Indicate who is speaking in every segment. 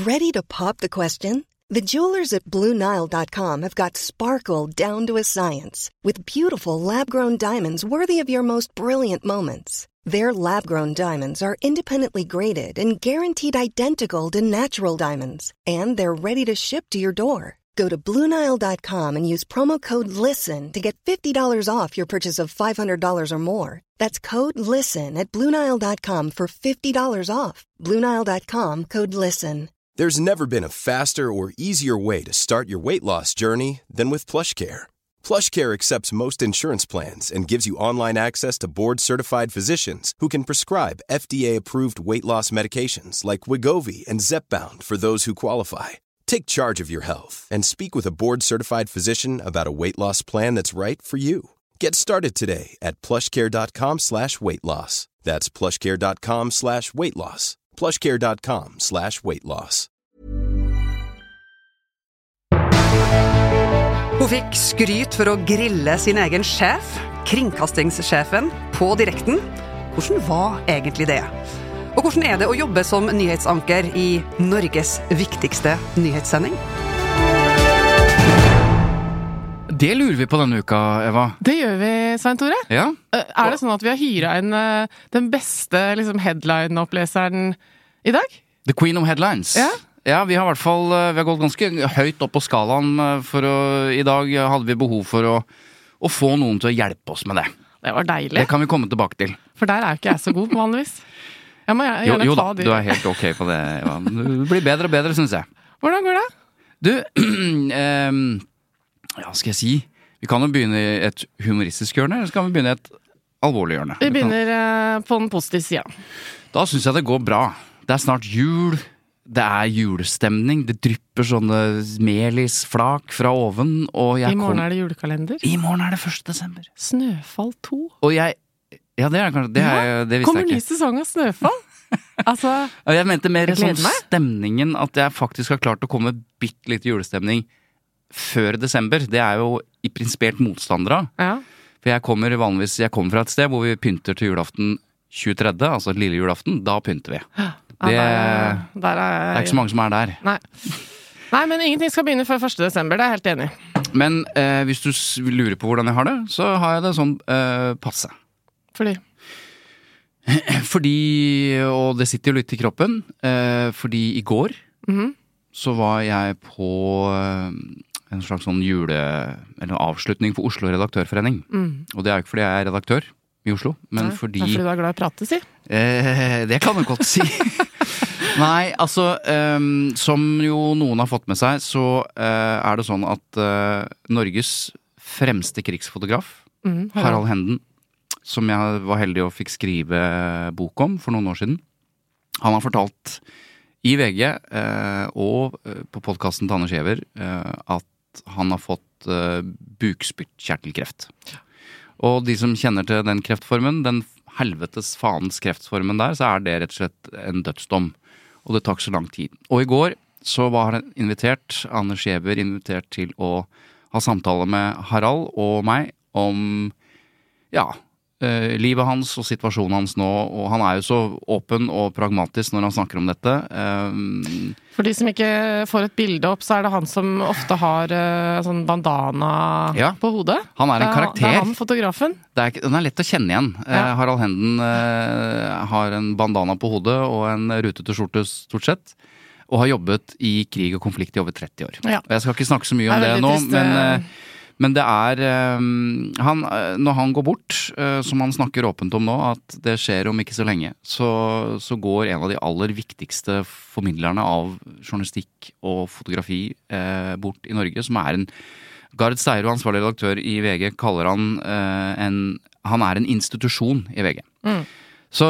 Speaker 1: Ready to pop the question? The jewelers at BlueNile.com have got sparkle down to a science with beautiful lab-grown diamonds worthy of your most brilliant moments. Their lab-grown diamonds are independently graded and guaranteed identical to natural diamonds, and they're ready to ship to your door. Go to BlueNile.com and use promo code LISTEN to get $50 off your purchase of $500 or more. That's code LISTEN at BlueNile.com for $50 off. BlueNile.com, code LISTEN.
Speaker 2: There's never been a faster or easier way to start your weight loss journey than with PlushCare. PlushCare accepts most insurance plans and gives you online access to board-certified physicians who can prescribe FDA-approved weight loss medications like Wegovy and Zepbound for those who qualify. Take charge of your health and speak with a board-certified physician about a weight loss plan that's right for you. Get started today at plushcare.com/weightloss. That's plushcare.com/weightloss. plushcare.com/weightloss.
Speaker 3: Hun fikk skryt for å grille sin egen sjef, kringkastingssjefen, på direkten. Hvordan var egentlig det? Og hvordan er det å jobbe som nyhetsanker i Norges viktigste nyhetssending?
Speaker 4: Det lurer vi på denne uka, Eva.
Speaker 5: Det gjør vi, Svein Tore.
Speaker 4: Ja.
Speaker 5: Er det sånn at vi har hyret inn den beste headline-oppleseren i dag?
Speaker 4: The Queen of Headlines.
Speaker 5: Ja.
Speaker 4: Ja, vi har i hvert fall vi har gått ganske høyt opp på skalaen i dag hadde vi behov for å få noen til å hjelpe oss med det.
Speaker 5: Det var deilig.
Speaker 4: Det kan vi komme tilbake til.
Speaker 5: For der er jo ikke jeg så god vanligvis. Jeg må gjerne
Speaker 4: jo
Speaker 5: ta
Speaker 4: da,
Speaker 5: de.
Speaker 4: du er helt ok på det, Eva. Du blir bedre og bedre, synes jeg.
Speaker 5: Hvordan går det?
Speaker 4: Du, ja, skal jeg si, vi kan jo begynne i et humoristisk hjørne, eller skal vi begynne i et alvorlig hjørne?
Speaker 5: Vi begynner på den positive siden.
Speaker 4: Da synes jeg det går bra. Det er snart jul, det er julestemning, det drypper sånne melisflak fra oven, og
Speaker 5: I morgen er det julekalender.
Speaker 4: I morgen er det 1. desember.
Speaker 5: Snøfall 2.
Speaker 4: Og jeg, ja det er kanskje, det visste jeg ikke.
Speaker 5: Kommer ny sesong av Snøfall? Altså,
Speaker 4: jeg mente mer sånn
Speaker 5: meg.
Speaker 4: stemningen, at jeg faktisk har klart å komme bitte litt julestemning før desember. Det er jo i prinsipielt motstander av.
Speaker 5: Ja.
Speaker 4: For jeg kommer fra et sted hvor vi pynter til julaften 23., altså lille julaften, da pynter vi. Det er ikke så mange som er der.
Speaker 5: Nei, men ingenting skal begynne før 1. desember, det er jeg helt enig.
Speaker 4: Men hvis du lurer på hvordan jeg har det, så har jeg det sånn passe. Fordi, og det sitter jo litt i kroppen, fordi i går så var jeg på en slags sånn eller avslutning for Oslo Redaktørforening. Og det er jo ikke fordi jeg er redaktør i Oslo, men fordi...
Speaker 5: Det er fordi du er glad i å prate, si.
Speaker 4: Det kan du godt si. Nei, altså, som jo noen har fått med seg, så er det sånn at Norges fremste krigsfotograf, Harald Henden, som jeg var heldig og fikk skrive bok om for noen år siden, han har fortalt i VG og på podcasten til Anders Giæver at han har fått bukspyttkjertelkreft. Og de som kjenner til den kreftformen, den helvetes faens kreftformen der, så er det rett og slett en dødsdom. Og det tar ikke så lang tid. Og i går så var han Anders Giæver invitert til å ha samtale med Harald og meg om, ja, livet hans og situasjonen hans nå, og han er jo så åpen og pragmatisk når han snakker om dette.
Speaker 5: For de som ikke får et bilde opp, så er det han som ofte har sånn bandana på hodet.
Speaker 4: Han er en karakter.
Speaker 5: Det er han, fotografen.
Speaker 4: Den er lett å kjenne igjen. Harald Henden har en bandana på hodet og en rutete skjorte stort sett, og har jobbet i krig og konflikt i over 30 år. Ja. Og jeg skal ikke snakke så mye om det nå, men det er, når han går bort, som han snakker åpent om nå, at det skjer om ikke så lenge, så går en av de aller viktigste formidlerne av journalistikk og fotografi bort i Norge, som er en Gard Steiro, ansvarlig redaktør i VG, kaller han han er en institusjon i VG. Så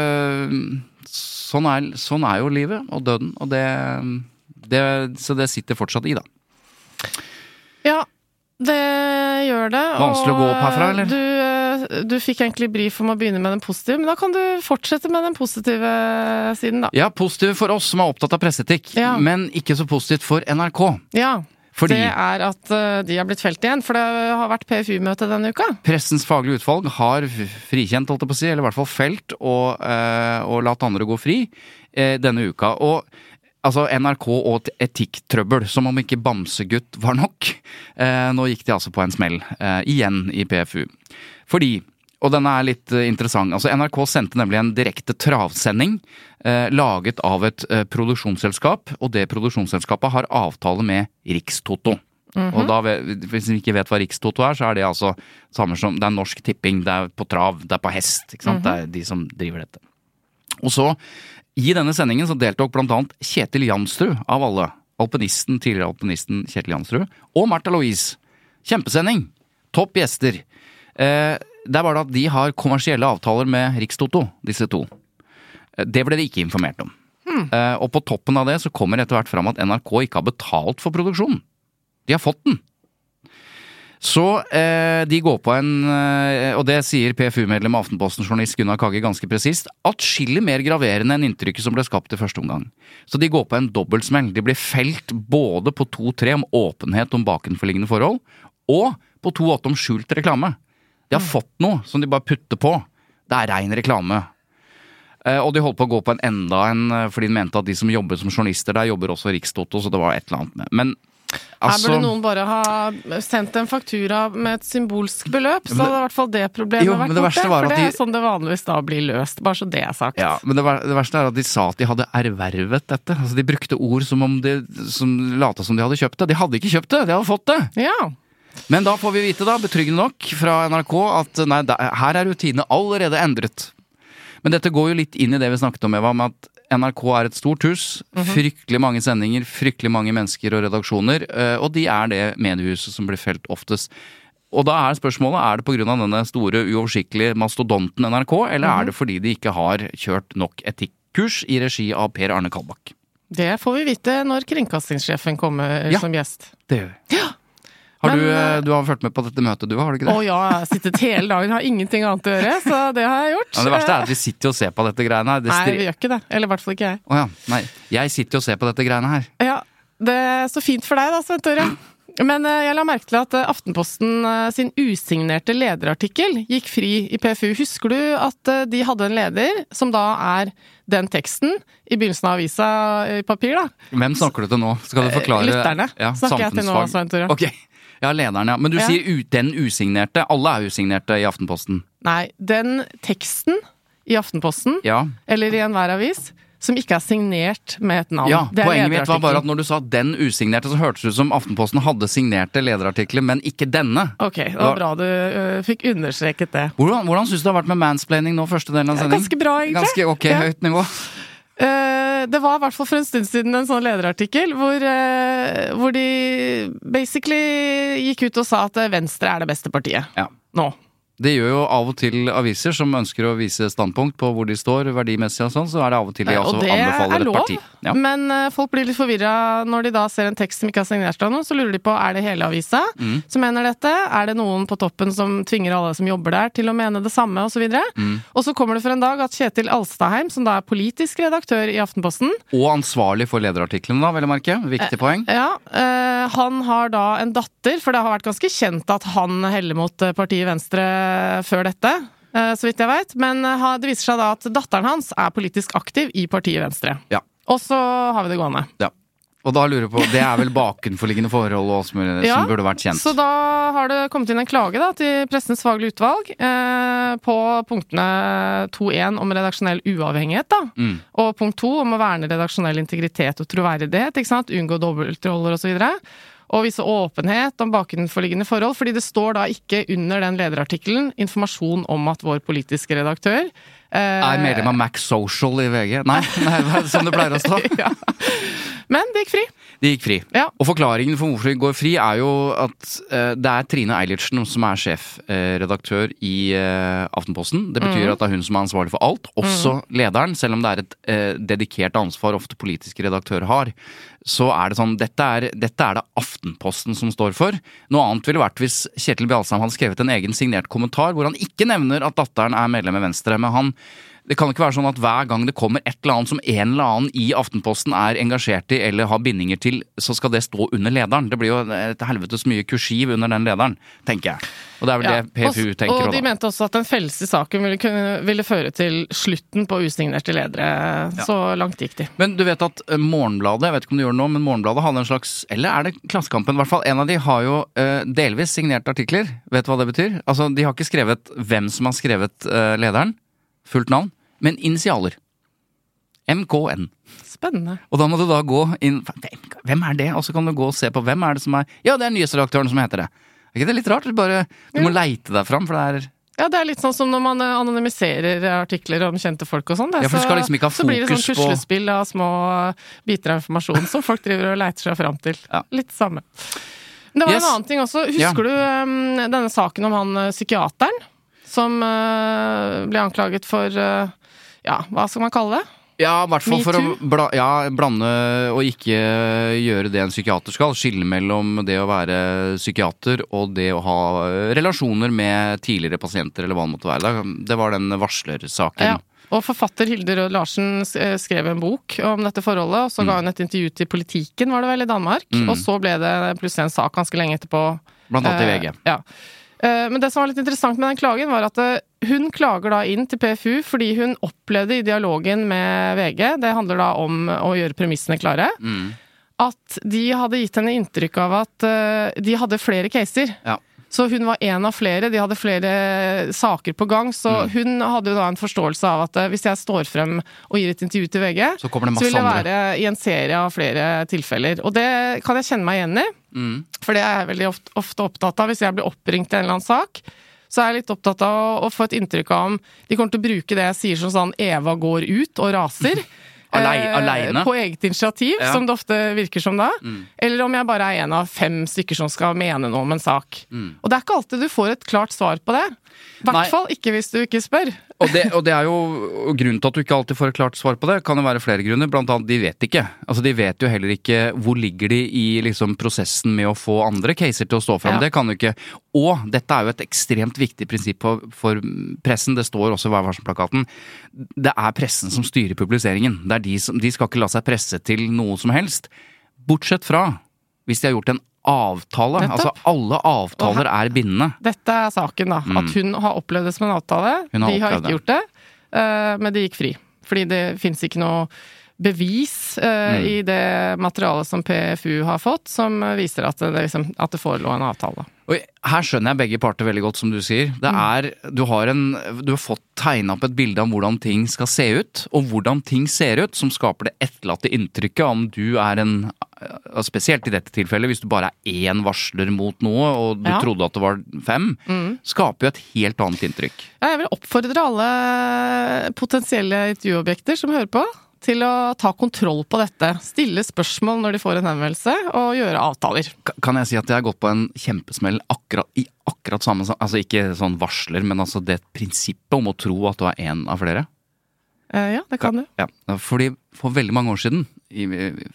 Speaker 4: sånn er jo livet og døden, og så det sitter fortsatt i da. Ja, det gjør det. Vanskelig å gå opp herfra, eller?
Speaker 5: Du fikk egentlig brief om å begynne med den positive, men da kan du fortsette med den positive siden da.
Speaker 4: Ja, positive for oss som er opptatt av presseetikk, men ikke så positivt for NRK. Ja, det er at de har blitt felt igjen, for det har vært PFU-møte denne uka. Pressens faglige utvalg har frikjent, holdt jeg på å si, eller i hvert fall felt, og latt andre gå fri denne uka. Og Altså NRK og etikktrøbbel, som om ikke Bamsegutt var nok. Nå gikk de altså på en smell, igjen i PFU. Fordi, og den er litt interessant, altså NRK sendte nemlig en direkte travsending laget av et produksjonsselskap, og det produksjonsselskapet har avtale med Rikstoto. Og da, hvis vi ikke vet hva Rikstoto så er det altså samme som, det er Norsk Tipping, det er på trav, det er på hest, ikke sant? Det er de som driver dette. Og så, i denne sendingen så deltok blant annet Kjetil Jansrud av alle, tidligere alpinisten Kjetil Jansrud, og Martha Louise. Kjempesending, topp gjester. Det er bare at de har kommersielle avtaler med Rikstoto, disse to. Det ble de ikke informert om. Og på toppen av det så kommer etter hvert fram at NRK ikke har betalt for produksjonen. De har fått den. Så de går på en, og det sier PFU-medlem av Aftenposten-journalist Gunnar Kagge ganske presist, atskillig mer graverende enn inntrykket som ble skapt i første omgang. Så de går på en dobbeltsmell. De blir felt både på 2-3 om åpenhet om bakenforliggende forhold, og på 2-8 om skjult reklame. De har fått noe som de bare putter på. Det er ren reklame. Og de holdt på å gå på en fordi de mente at de som jobber som journalister der jobber også Rikstoto, så det var et eller annet med. Men altså,
Speaker 5: her burde noen bare ha sendt en faktura med et symbolsk beløp, så hadde i hvert fall det problemet vært borte, for det er sånn det vanligvis da blir løst, bare så det er sagt.
Speaker 4: Ja, men det verste er at de sa at de hadde ervervet dette. Altså de brukte ord som om som lata som de hadde kjøpt det. De hadde ikke kjøpt det, de hadde fått det.
Speaker 5: Ja.
Speaker 4: Men da får vi vite da, betryggende nok fra NRK, at nei, her er rutinene allerede endret. Men dette går jo litt inn i det vi snakket om, Eva, med at NRK er et stort hus, fryktelig mange sendinger, fryktelig mange mennesker og redaksjoner, og de er det mediehuset som blir felt oftest. Og da er spørsmålet, er det på grunn av denne store, uoversiktlige mastodonten NRK, eller er det fordi de ikke har kjørt nok etikkurs i regi av Per Arne Kalbakk?
Speaker 5: Det får vi vite når kringkastingssjefen kommer som gjest.
Speaker 4: Det gjør vi. Ja. Du har ført med på dette møtet du har du ikke det?
Speaker 5: Å ja, jeg har sittet hele dagen, har ingenting annet å gjøre, så det har jeg gjort.
Speaker 4: Ja, det verste er at vi sitter og ser på dette greiene her.
Speaker 5: Nei, vi gjør ikke det, eller i hvert fall ikke jeg.
Speaker 4: Åja, nei, jeg sitter og ser på dette greiene her.
Speaker 5: Ja, det er så fint for deg da, Svein Tore. Men jeg la merke til at Aftenposten sin usignerte lederartikkel gikk fri i PFU. Husker du at de hadde en leder som da er den teksten i begynnelsen av avisa i papir da?
Speaker 4: Hvem snakker du til nå? Skal du forklare?
Speaker 5: Lytterne snakker jeg til nå, Svein Tore.
Speaker 4: Ok. Ja, lederen, ja. Men du sier den usignerte. Alle er usignerte i Aftenposten.
Speaker 5: Nei, den teksten i Aftenposten, eller i enhver avis, som ikke er signert med et navn.
Speaker 4: Ja, poenget mitt var bare at når du sa den usignerte, så hørtes det ut som Aftenposten hadde signerte lederartikler, men ikke denne.
Speaker 5: Ok, det var bra du fikk understreket det.
Speaker 4: Hvordan synes du det har vært med mansplaining nå, første delen av sending?
Speaker 5: Ganske bra, egentlig.
Speaker 4: Ganske høyt nivå.
Speaker 5: Det var i hvert fall for en stund siden en sånn lederartikkel hvor de basically gikk ut og sa at Venstre er det beste partiet nå.
Speaker 4: Det gjør jo av og til aviser som ønsker å vise standpunkt på hvor de står verdimessig og sånn, så er det av og til de også anbefaler et parti.
Speaker 5: Ja. Men folk blir litt forvirret når de da ser en tekst som ikke har signert av noe, så lurer de på, er det hele avisa som mener dette? Er det noen på toppen som tvinger alle som jobber der til å mene det samme, og så videre? Og så kommer det for en dag at Kjetil Alstadheim, som da er politisk redaktør i Aftenposten,
Speaker 4: og ansvarlig for lederartikkelen da, vel å merke, viktig poeng.
Speaker 5: Han har da en datter, for det har vært ganske kjent at han heller mot partiet Venstre før dette, så vidt jeg vet, men det viser seg da at datteren hans er politisk aktiv i partiet Venstre. Ja. Og så har vi det gående. Ja.
Speaker 4: Og da lurer jeg på, det er vel bakenforliggende forhold og som burde vært kjent.
Speaker 5: Så da har det kommet inn en klage da, til Pressens faglige utvalg på punktene 2.1 om redaksjonell uavhengighet da, og punkt 2 om å verne redaksjonell integritet og troverdighet, ikke sant? Unngå dobbeltroller og så videre. Og vise åpenhet om bakenforliggende forhold, fordi det står da ikke under den lederartikkelen informasjon om at vår politiske redaktør
Speaker 4: er medlem av Mac Social i VG? Nei, som det pleier å stå. Ja.
Speaker 5: Men det gikk fri.
Speaker 4: Det gikk fri. Ja. Og forklaringen for hvorfor det går fri er jo at det er Trine Eilertsen som er sjefredaktør i Aftenposten. Det betyr at det er hun som er ansvarlig for alt, også lederen, selv om det er et dedikert ansvar ofte politiske redaktører har. Så er det sånn, dette er det Aftenposten som står for. Noe annet ville vært hvis Kjetil Bjalsheim hadde skrevet en egen signert kommentar hvor han ikke nevner at datteren er medlem i Venstre, men han Det kan ikke være sånn at hver gang det kommer et eller annet som en eller annen i Aftenposten er engasjert i eller har bindinger til, så skal det stå under lederen. Det blir jo et helvetes mye kursiv under den lederen, tenker jeg. Og det er vel det PFU tenker også.
Speaker 5: Og de mente også at en fellelse i saken ville føre til slutten på usignerte ledere. Så langt gikk de.
Speaker 4: Men du vet at Morgenbladet, jeg vet ikke om du gjør det nå, men Morgenbladet hadde en slags, eller er det Klassekampen, i hvert fall en av de har jo delvis signert artikler. Vet du hva det betyr? Altså, de har ikke skrevet hvem som har skrevet lederen, fullt navn, men initialer. MKN.
Speaker 5: Spennende.
Speaker 4: Og da må du da gå inn, hvem er det? Og så kan du gå og se på hvem er det som er, ja, det er nyhetsredaktøren som heter det. Er ikke det litt rart? Du må leite deg fram, for det er...
Speaker 5: Ja, det er litt sånn som når man anonymiserer artikler om kjente folk og sånn.
Speaker 4: Ja, for du skal liksom ikke ha fokus på... Så blir det sånn puslespill av små biter av informasjon som folk driver og leiter seg fram til. Ja. Litt samme. Men det var en annen ting også. Husker du denne saken om han psykiateren? Som ble anklaget for, hva skal man kalle det? Ja, i hvert fall for å blande og ikke gjøre det en psykiater skal. Skille mellom det å være psykiater og det å ha relasjoner med tidligere pasienter, eller hva det måtte være. Det var den varslersaken.
Speaker 5: Ja. Og forfatter Hilde Rød Larsen skrev en bok om dette forholdet, og så ga hun et intervju til Politikken, var det vel, i Danmark. Og så ble det plutselig en sak ganske lenge etterpå.
Speaker 4: Blant annet i VG.
Speaker 5: Ja. Men det som var litt interessant med den klagen var at hun klager da inn til PFU fordi hun opplevde i dialogen med VG, det handler da om å gjøre premissene klare, at de hadde gitt henne inntrykk av at de hadde flere caser. Ja. Så hun var en av flere, de hadde flere saker på gang, så hun hadde jo da en forståelse av at hvis jeg står frem og gir et intervju til VG, så vil det være i en serie av flere tilfeller. Og det kan jeg kjenne meg igjen i, for det er jeg veldig ofte opptatt av. Hvis jeg blir oppringt til en eller annen sak, så er jeg litt opptatt av å få et inntrykk av om de kommer til å bruke det jeg sier som sånn Eva går ut og raser.
Speaker 4: Alene?
Speaker 5: På eget initiativ, som det ofte virker som da. Eller om jeg bare er en av 5 stykker som skal mene noe om en sak. Og det er ikke alltid du får et klart svar på det. I hvert fall ikke hvis du ikke spør.
Speaker 4: Og det er jo grunnen til at du ikke alltid får et klart svar på det, kan jo være flere grunner, blant annet de vet ikke. Altså de vet jo heller ikke hvor ligger de i liksom prosessen med å få andre caser til å stå frem. Ja. Det kan du ikke. Og dette er jo et ekstremt viktig prinsipp for pressen, det står også i Vær varsom-plakaten. Det er pressen som styrer publiseringen. Det er de skal ikke la seg presse til noe som helst. Bortsett fra hvis de har gjort en avtale. Altså alle avtaler er bindende. Dette
Speaker 5: er saken da, at hun har opplevd det som en avtale. De har ikke gjort det, men de gikk fri. Fordi det finnes ikke noe bevis i det materialet som PFU har fått, som viser at det forelå en avtale.
Speaker 4: Og her skjønner jeg begge parter veldig godt, som du sier. Du har fått tegnet opp et bilde av hvordan ting skal se ut, og hvordan ting ser ut, som skaper det etterlatte inntrykket om du er spesielt i dette tilfellet, hvis du bare er én varsler mot noe, og du trodde at det var 5, skaper jo et helt annet inntrykk.
Speaker 5: Ja, jeg vil oppfordre alle potensielle intervjuobjekter som hører på, til å ta kontroll på dette, stille spørsmål når de får en henvendelse, og gjøre avtaler.
Speaker 4: Kan jeg si at jeg har gått på en kjempesmell i akkurat samme, altså ikke sånn varsler, men altså det prinsippet om å tro at du er en av flere?
Speaker 5: Ja, det kan du.
Speaker 4: Ja, fordi for veldig mange år siden, i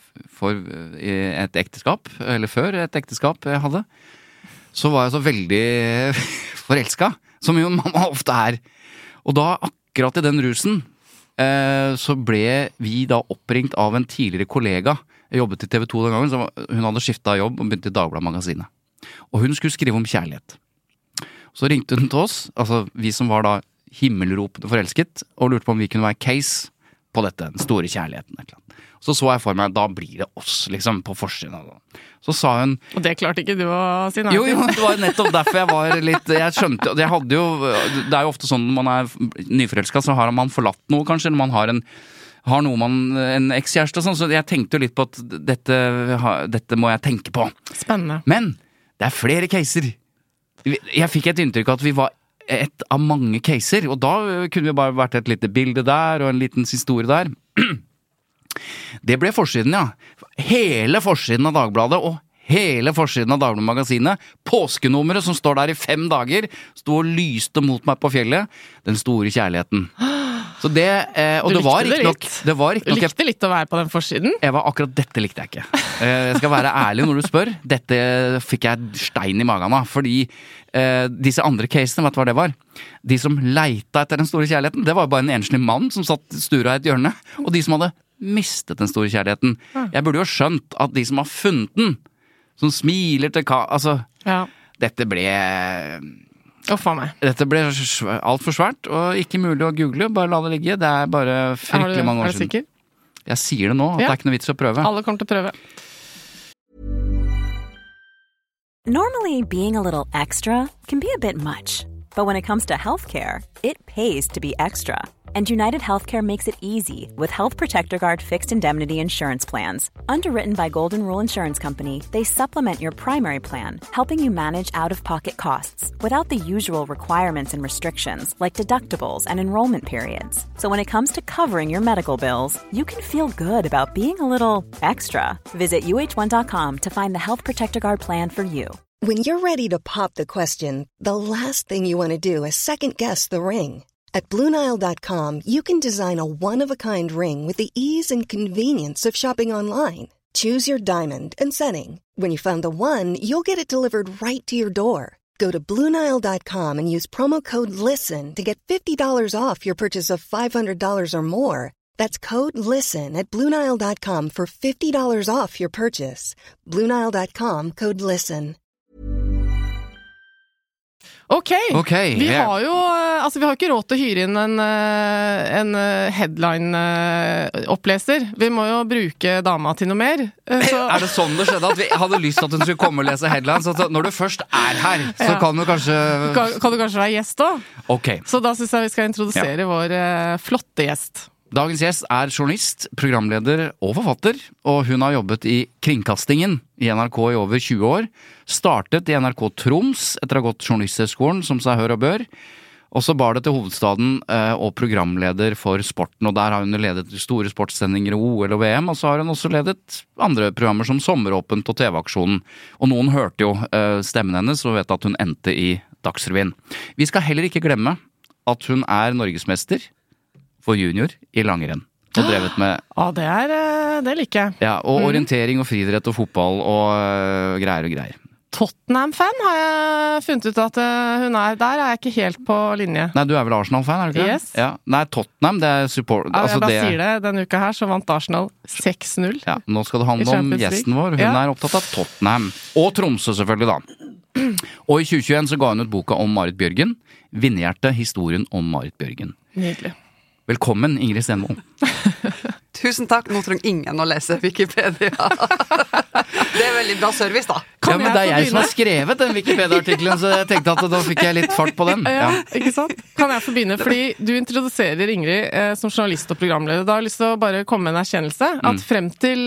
Speaker 4: et ekteskap, eller før et ekteskap jeg hadde, så var jeg så veldig forelsket, som jo man ofte er. Og da, akkurat i den rusen, så ble vi da oppringt av en tidligere kollega. Jeg jobbet i TV 2 den gangen, så hun hadde skiftet jobb og begynte i Dagbladet-magasinet. Og hun skulle skrive om kjærlighet. Så ringte hun til oss, altså vi som var da himmelropende forelsket, og lurte på om vi kunne være case på dette, den store kjærligheten. Så jeg for meg, da blir det oss, liksom, på forsiden. Så sa hun...
Speaker 5: Og det klarte ikke du å si nei til?
Speaker 4: Jo, det var nettopp derfor jeg var litt... Jeg skjønte, det er jo ofte sånn når man er nyforelsket, så har man forlatt noe, kanskje, eller man har en ekskjæreste og sånn, så jeg tenkte jo litt på at dette må jeg tenke på.
Speaker 5: Spennende.
Speaker 4: Men det er flere caser. Jeg fikk et inntrykk av at vi var et av mange caser, og da kunne vi bare vært et lite bilde der, og en liten historie der. Det ble forsiden, ja. Hele forsiden av Dagbladet, og hele forsiden av Dagbladet-magasinet. Påskenummeret som står der i 5 dager, stod og lyste mot meg på fjellet. Den store kjærligheten. Så det, og det var ikke nok.
Speaker 5: Du likte litt å være på den forsiden?
Speaker 4: Eva, akkurat dette likte jeg ikke. Jeg skal være ærlig når du spør. Dette fikk jeg stein i magen av, fordi disse andre casene, vet du hva det var? De som leita etter den store kjærligheten, det var jo bare en enslig mann som satt stura i et hjørne, og de som hadde mistet den store kjærligheten. Jeg burde jo skjønt at de som har funnet den, som smiler til altså, dette ble... Dette ble alt for svært, og ikke mulig å google, bare la det ligge. Det er bare fryktelig mange år siden.
Speaker 5: Sikker?
Speaker 4: Jeg sier det nå, at det er ikke noe vits å prøve.
Speaker 5: Alle kommer til å prøve.
Speaker 6: Normally, being a little extra can be a bit much. But when it comes to healthcare, it pays to be extra. And United Healthcare makes it easy with Health Protector Guard fixed indemnity insurance plans. Underwritten by Golden Rule Insurance Company, they supplement your primary plan, helping you manage out-of-pocket costs without the usual requirements and restrictions like deductibles and enrollment periods. So when it comes to covering your medical bills, you can feel good about being a little extra. Visit uh1.com to find the Health Protector Guard plan for you.
Speaker 1: When you're ready to pop the question, the last thing you want to do is second-guess the ring. At BlueNile.com, you can design a one-of-a-kind ring with the ease and convenience of shopping online. Choose your diamond and setting. When you find the one, you'll get it delivered right to your door. Go to BlueNile.com and use promo code LISTEN to get $50 off your purchase of $500 or more. That's code LISTEN at BlueNile.com for $50 off your purchase. BlueNile.com, code LISTEN.
Speaker 5: Ok, vi har jo ikke råd til å hyre inn en headline-oppleser. Vi må jo bruke dama til noe mer. Så.
Speaker 4: Er det sånn det skjedde? At vi hadde lyst til at hun skulle komme og lese headlines? Så når du først er her, så kan du kanskje...
Speaker 5: Kan du kanskje være gjest da?
Speaker 4: Ok.
Speaker 5: Så da synes jeg vi skal introdusere vår flotte gjest.
Speaker 4: Dagens gjest er journalist, programleder og forfatter, og hun har jobbet i kringkastingen i NRK i over 20 år. Startet i NRK Troms etter å ha gått journalisthøgskolen, som seg hør og bør. Og så bar det til hovedstaden og programleder for sporten, og der har hun ledet store sportssendinger i OL og VM, og så har hun også ledet andre programmer som Sommeråpent og TV-aksjonen. Og noen hørte jo stemmen hennes og vet at hun endte i Dagsrevyen. Vi skal heller ikke glemme at hun er norgesmester for junior i langrenn. Og drevet med...
Speaker 5: det liker jeg.
Speaker 4: Ja, og orientering og friidrett og fotball og greier.
Speaker 5: Tottenham-fan har jeg funnet ut at hun er. Der er jeg ikke helt på linje.
Speaker 4: Nei, du er vel Arsenal-fan, er du ikke?
Speaker 5: Yes.
Speaker 4: Ja. Nei, Tottenham, det er support...
Speaker 5: Ja, jeg bare sier det. Denne uka her så vant Arsenal 6-0.
Speaker 4: Ja, nå skal det handle om gjesten vår. Hun er opptatt av Tottenham. Og Tromsø selvfølgelig da. Og i 2021 så ga hun ut boka om Marit Bjørgen. Vinnerhjerte, historien om Marit Bjørgen.
Speaker 5: Nydelig.
Speaker 4: Velkommen, Ingrid Stenmo.
Speaker 3: Tusen takk, nå trenger ingen å lese Wikipedia. Det er veldig bra service da.
Speaker 4: Men det er jeg som har skrevet den Wikipedia-artikkelen, så jeg tenkte at da fikk jeg litt fart på den.
Speaker 5: Ja, ikke sant? Kan jeg få begynne? Fordi du introduserer Ingrid som journalist og programleder. Da har jeg lyst til å bare komme med en erkjennelse, at frem til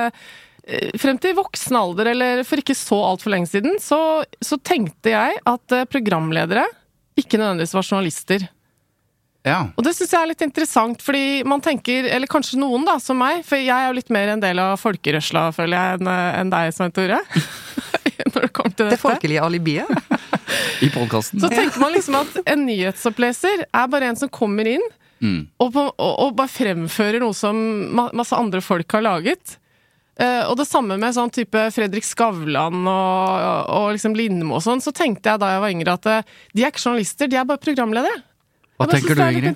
Speaker 5: voksen alder, eller for ikke så alt for lenge siden, så tenkte jeg at programledere ikke nødvendigvis var journalister.
Speaker 4: Ja.
Speaker 5: Og det synes jeg er litt interessant, fordi man tenker, eller kanskje noen da, som meg, for jeg er jo litt mer en del av folkerørsla, føler jeg, enn deg, Svein Tore. Når det kommer til dette.
Speaker 3: Det folkelige alibiet.
Speaker 4: I podcasten.
Speaker 5: Så tenker man liksom at en nyhetsoppleser er bare en som kommer inn, og bare fremfører noe som masse andre folk har laget. Og det samme med sånn type Fredrik Skavlan og liksom Lindmo og sånn, så tenkte jeg da jeg var yngre at de er ikke journalister, de er bare programledere.
Speaker 4: Hva tenker du, Ingrid?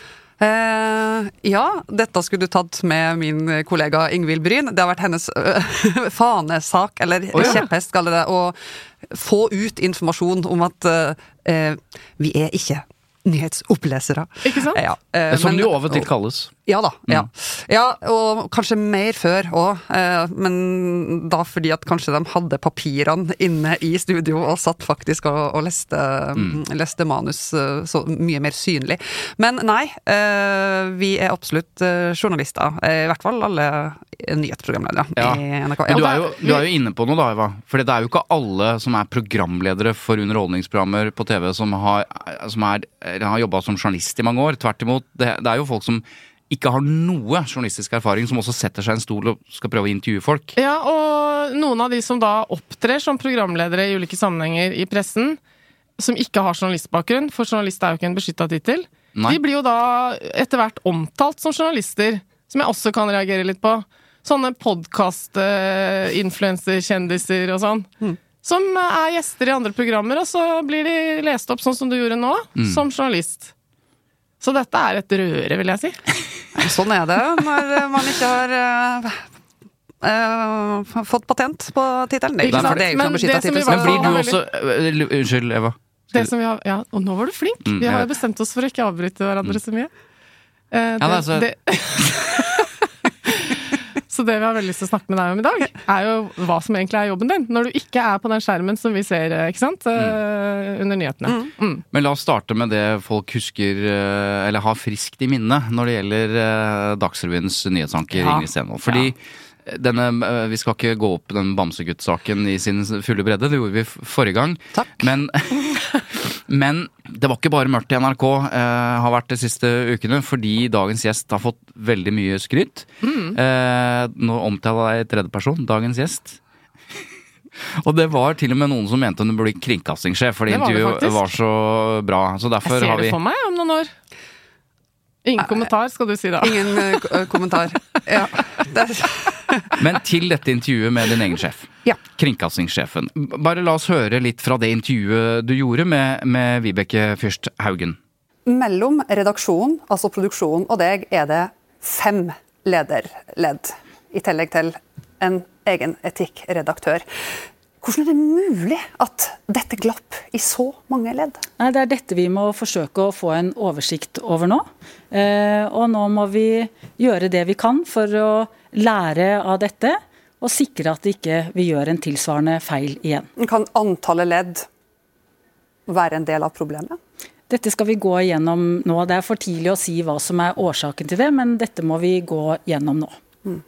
Speaker 3: Ja, dette skulle du tatt med min kollega Ingvild Bryn. Det har vært hennes fanesak, eller kjepphest, kaller det, å få ut informasjon om at vi er ikke nyhetsopplesere.
Speaker 5: Ikke sant?
Speaker 3: Ja,
Speaker 4: som det jo over til kalles.
Speaker 3: Ja da, ja. Ja, og kanskje mer før også, men da fordi at kanskje de hadde papirene inne i studio og satt faktisk og leste manus så mye mer synlig. Men nei, vi er absolutt journalister, i hvert fall alle nyhetsprogramledere i NRK.
Speaker 4: Men du er jo inne på noe da, Eva, for det er jo ikke alle som er programledere for underholdningsprogrammer på TV som har jobbet som journalist i mange år. Tvert imot, det er jo folk som ikke har noe journalistisk erfaring, som også setter seg en stol og skal prøve å intervjue folk.
Speaker 5: Ja, og noen av de som da opptrer som programledere i ulike sammenhenger i pressen, som ikke har journalistbakgrunn, for journalist er jo ikke en beskyttet titel,
Speaker 4: Nei.
Speaker 5: De blir jo da etter hvert omtalt som journalister, som jeg også kan reagere litt på. Sånne podcast-influencer-kjendiser og sånn. Som gjester i andre programmer, og så blir de lest opp sånn som du gjorde nå, som journalist. Så dette et røre, vil jeg si.
Speaker 3: Sånn det når man ikke har fått patent på titelen. Det jo ikke noe beskyttet titel.
Speaker 4: Men blir du også... Unnskyld, Eva.
Speaker 5: Det som vi har, ja, og nå var du flink. Vi har jo bestemt oss for å ikke avbryte hverandre så mye. Så det vi har veldig lyst til å snakke med deg om i dag, jo hva som egentlig jobben din, når du ikke på den skjermen som vi ser, ikke sant, under nyhetene.
Speaker 4: Men la oss starte med det folk husker, eller har friskt i minne, når det gjelder Dagsrevyens nyhetsanker Ingrid Stenvold. Fordi vi skal ikke gå opp den Bamsegutt-saken i sin fulle bredde, det gjorde vi forrige gang.
Speaker 3: Takk.
Speaker 4: Men det var ikke bare mørkt i NRK, har vært de siste ukene, fordi dagens gjest har fått veldig mye skryt. Nå omtaler jeg i tredje person, dagens gjest. Og det var til og med noen som mente hun burde bli kringkastingssjef, fordi intervjuet var så bra. Så derfor
Speaker 5: jeg ser det for meg om noen år. Ingen kommentar, skal du si da.
Speaker 3: Ingen kommentar. Ja.
Speaker 4: Men til dette intervjuet med din egen sjef.
Speaker 3: Ja.
Speaker 4: Kringkastingssjefen. Bare la oss høre litt fra det intervjuet du gjorde med Vibeke Fyrst Haugen.
Speaker 7: Mellom redaksjon, altså produksjon, og deg det 5 lederledd, i tillegg til en egen etikkredaktør. Hvordan det mulig at dette glapp i så mange ledd?
Speaker 8: Nei, det dette vi må forsøke å få en oversikt over nå. Og nå må vi gjøre det vi kan for å lære av dette, og sikre at ikke vi gjør en tilsvarende feil igjen.
Speaker 7: Kan antallet ledd være en del av problemet?
Speaker 8: Dette skal vi gå igjennom nå. Det for tidlig å si hva som årsaken til det, men dette må vi gå gjennom nå.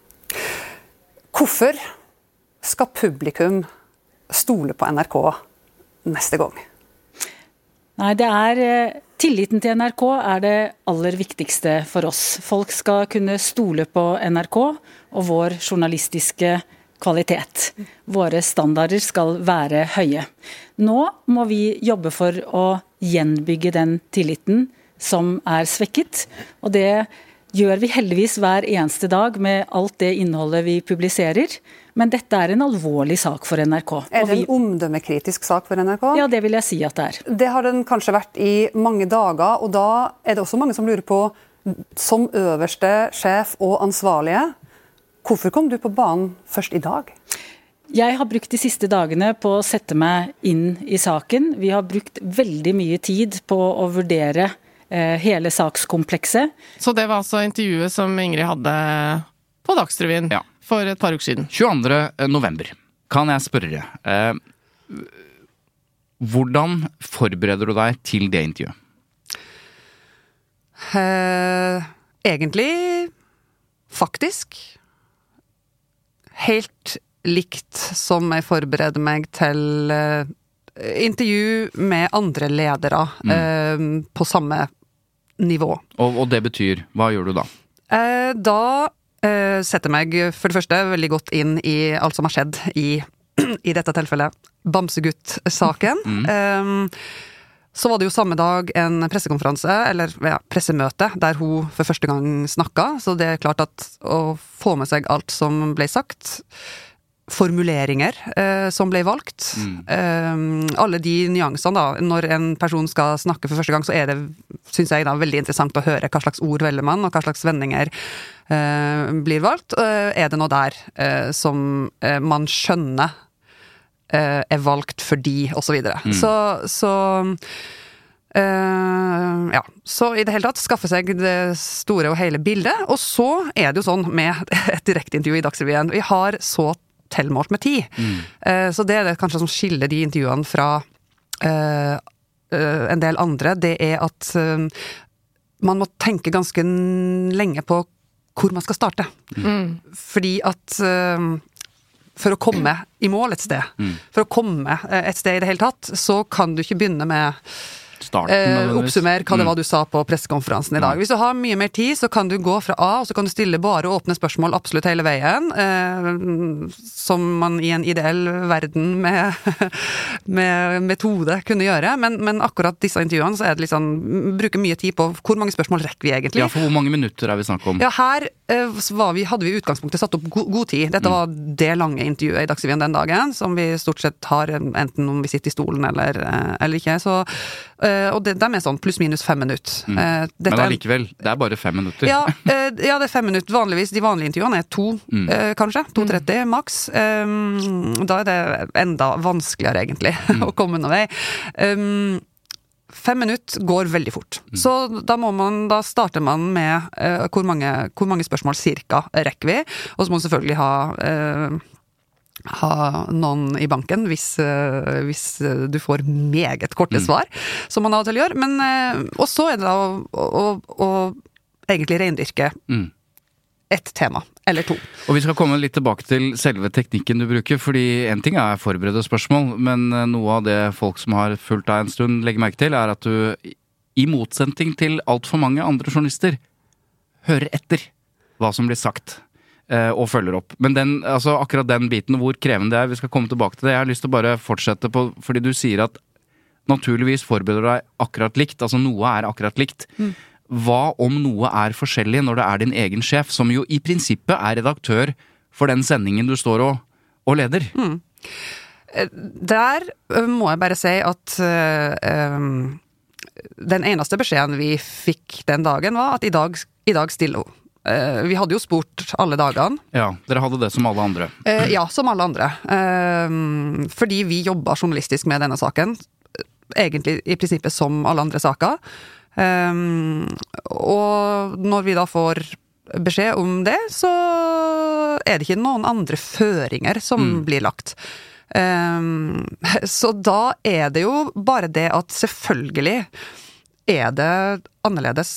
Speaker 7: Hvorfor skal publikum stole på NRK neste gang?
Speaker 8: Nei, tilliten til NRK det aller viktigste for oss. Folk skal kunne stole på NRK og vår journalistiske kvalitet. Våre standarder skal være høye. Nå må vi jobbe for å gjenbygge den tilliten som svekket, og det gjør vi heldigvis hver eneste dag med alt det innholdet vi publiserer. Men dette en alvorlig sak for NRK.
Speaker 7: Det en omdømmekritisk sak for NRK?
Speaker 8: Ja, det vil jeg si at det
Speaker 7: Det har den kanskje vært i mange dager, og da det også mange som lurer på, som øverste sjef og ansvarlige, hvorfor kom du på banen først i dag?
Speaker 8: Jeg har brukt de siste dagene på å sette meg inn i saken. Vi har brukt veldig mye tid på å vurdere hele sakskomplekset.
Speaker 5: Så det var altså intervjuet som Ingrid hadde på Dagsrevyen for et par uker siden.
Speaker 4: 22. november. Kan jeg spørre, hvordan forbereder du deg til det intervjuet?
Speaker 3: Egentlig, faktisk, helt likt som jeg forbereder meg til intervju med andre ledere på samme nivå. Og
Speaker 4: det betyr, hva gjør du da?
Speaker 3: Da setter meg for det første veldig godt inn i alt som har skjedd i dette tilfellet Bamsegutt-saken. Så var det jo samme dag en pressekonferanse, eller pressemøte, der hun for første gang snakket, så det klart at å få med seg alt som ble sagt, formuleringer som ble valgt, alle de nyansene da, når en person skal snakke for første gang, så det, synes jeg da, veldig interessant å høre hva slags ord velger man, og hva slags vendinger blir valgt. Det noe der som man skjønner valgt fordi, og så videre. Så i det hele tatt skaffe seg det store og hele bildet, og så det jo sånn med et direkteintervju i Dagsrevyen. Vi har så tilmålt med tid. Så det det kanskje som skiller de intervjuene fra en del andre, det at man må tenke ganske lenge på hvor man skal starte. Fordi at for å komme i mål et sted, for å komme et sted i det hele tatt, så kan du ikke begynne med
Speaker 7: oppsummer hva det var du sa på pressekonferansen i dag. Hvis du har mye mer tid, så kan du gå fra A, og så kan du stille bare åpne spørsmål absolutt hele veien, som man i en ideell verden med metode kunne gjøre, men akkurat disse intervjuene så det litt sånn, bruker mye tid på hvor mange spørsmål rekker vi egentlig.
Speaker 4: Ja, for hvor mange minutter vi snakket om?
Speaker 7: Ja, her hadde vi i utgangspunktet satt opp god tid. Dette var det lange intervjuet i Dagsrevyen den dagen, som vi stort sett har enten om vi sitter i stolen eller ikke, så og det sånn pluss minus 5 minutter.
Speaker 4: Men allikevel, det bare 5 minutter.
Speaker 7: Ja, det 5 minutter. Vanligvis, de vanlige intervjuene 2, kanskje. 2:30 maks. Da det enda vanskeligere, egentlig, å komme noen vei. 5 minutter går veldig fort. Så da starter man med hvor mange spørsmål cirka rekker vi, og så må man selvfølgelig ha noen i banken hvis du får meget korte svar, som man av og til gjør. Men, og så det da å egentlig reindyrke ett tema, eller 2. Og
Speaker 4: vi skal komme litt tilbake til selve teknikken du bruker, fordi en ting forberedte spørsmål, men noe av det folk som har fulgt deg en stund legger merke til, at du, i motsetning til alt for mange andre journalister, hører etter hva som blir sagt. Og følger opp. Men akkurat den biten hvor krevende det vi skal komme tilbake til det. Jeg har lyst til å bare fortsette på, fordi du sier at naturligvis forbereder deg akkurat likt, altså noe akkurat likt. Hva om noe forskjellig når det din egen sjef, som jo i prinsippet redaktør for den sendingen du står og leder?
Speaker 7: Der må jeg bare si at den eneste beskjeden vi fikk den dagen var at i dag stiller hun. Vi hadde jo spurt alle dagene.
Speaker 4: Ja, dere hadde det som alle andre.
Speaker 7: Ja, som alle andre. Fordi vi jobbet journalistisk med denne saken, egentlig i prinsippet som alle andre saker. Og når vi da får beskjed om det, så det ikke noen andre føringer som blir lagt. Så da det jo bare det at selvfølgelig det annerledes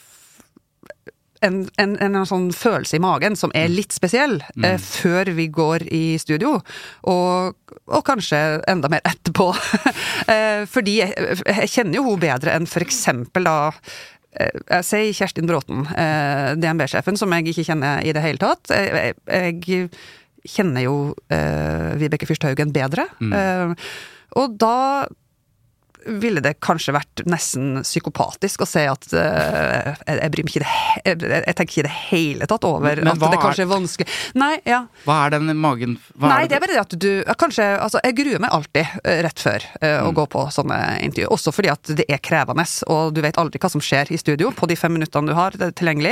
Speaker 7: en sånn følelse i magen som litt spesiell før vi går i studio, og kanskje enda mer etterpå. Fordi jeg kjenner jo hun bedre enn for eksempel da, jeg sier Kjerstin Bråten, DNB-sjefen, som jeg ikke kjenner i det hele tatt. Jeg kjenner jo Vibeke Fyrsthaugen bedre, og da ville det kanskje vært nesten psykopatisk å si at jeg bryr meg ikke jeg tenker ikke det hele tatt over
Speaker 4: men
Speaker 7: at det kanskje vanskelig. Nei, ja.
Speaker 4: Hva den magen?
Speaker 7: Nei, det bare det at du kanskje, altså jeg gruer meg alltid rett før å gå på sånne intervju, også fordi at det krevende, og du vet aldri hva som skjer i studio på de 5 minuttene du har tilgjengelig.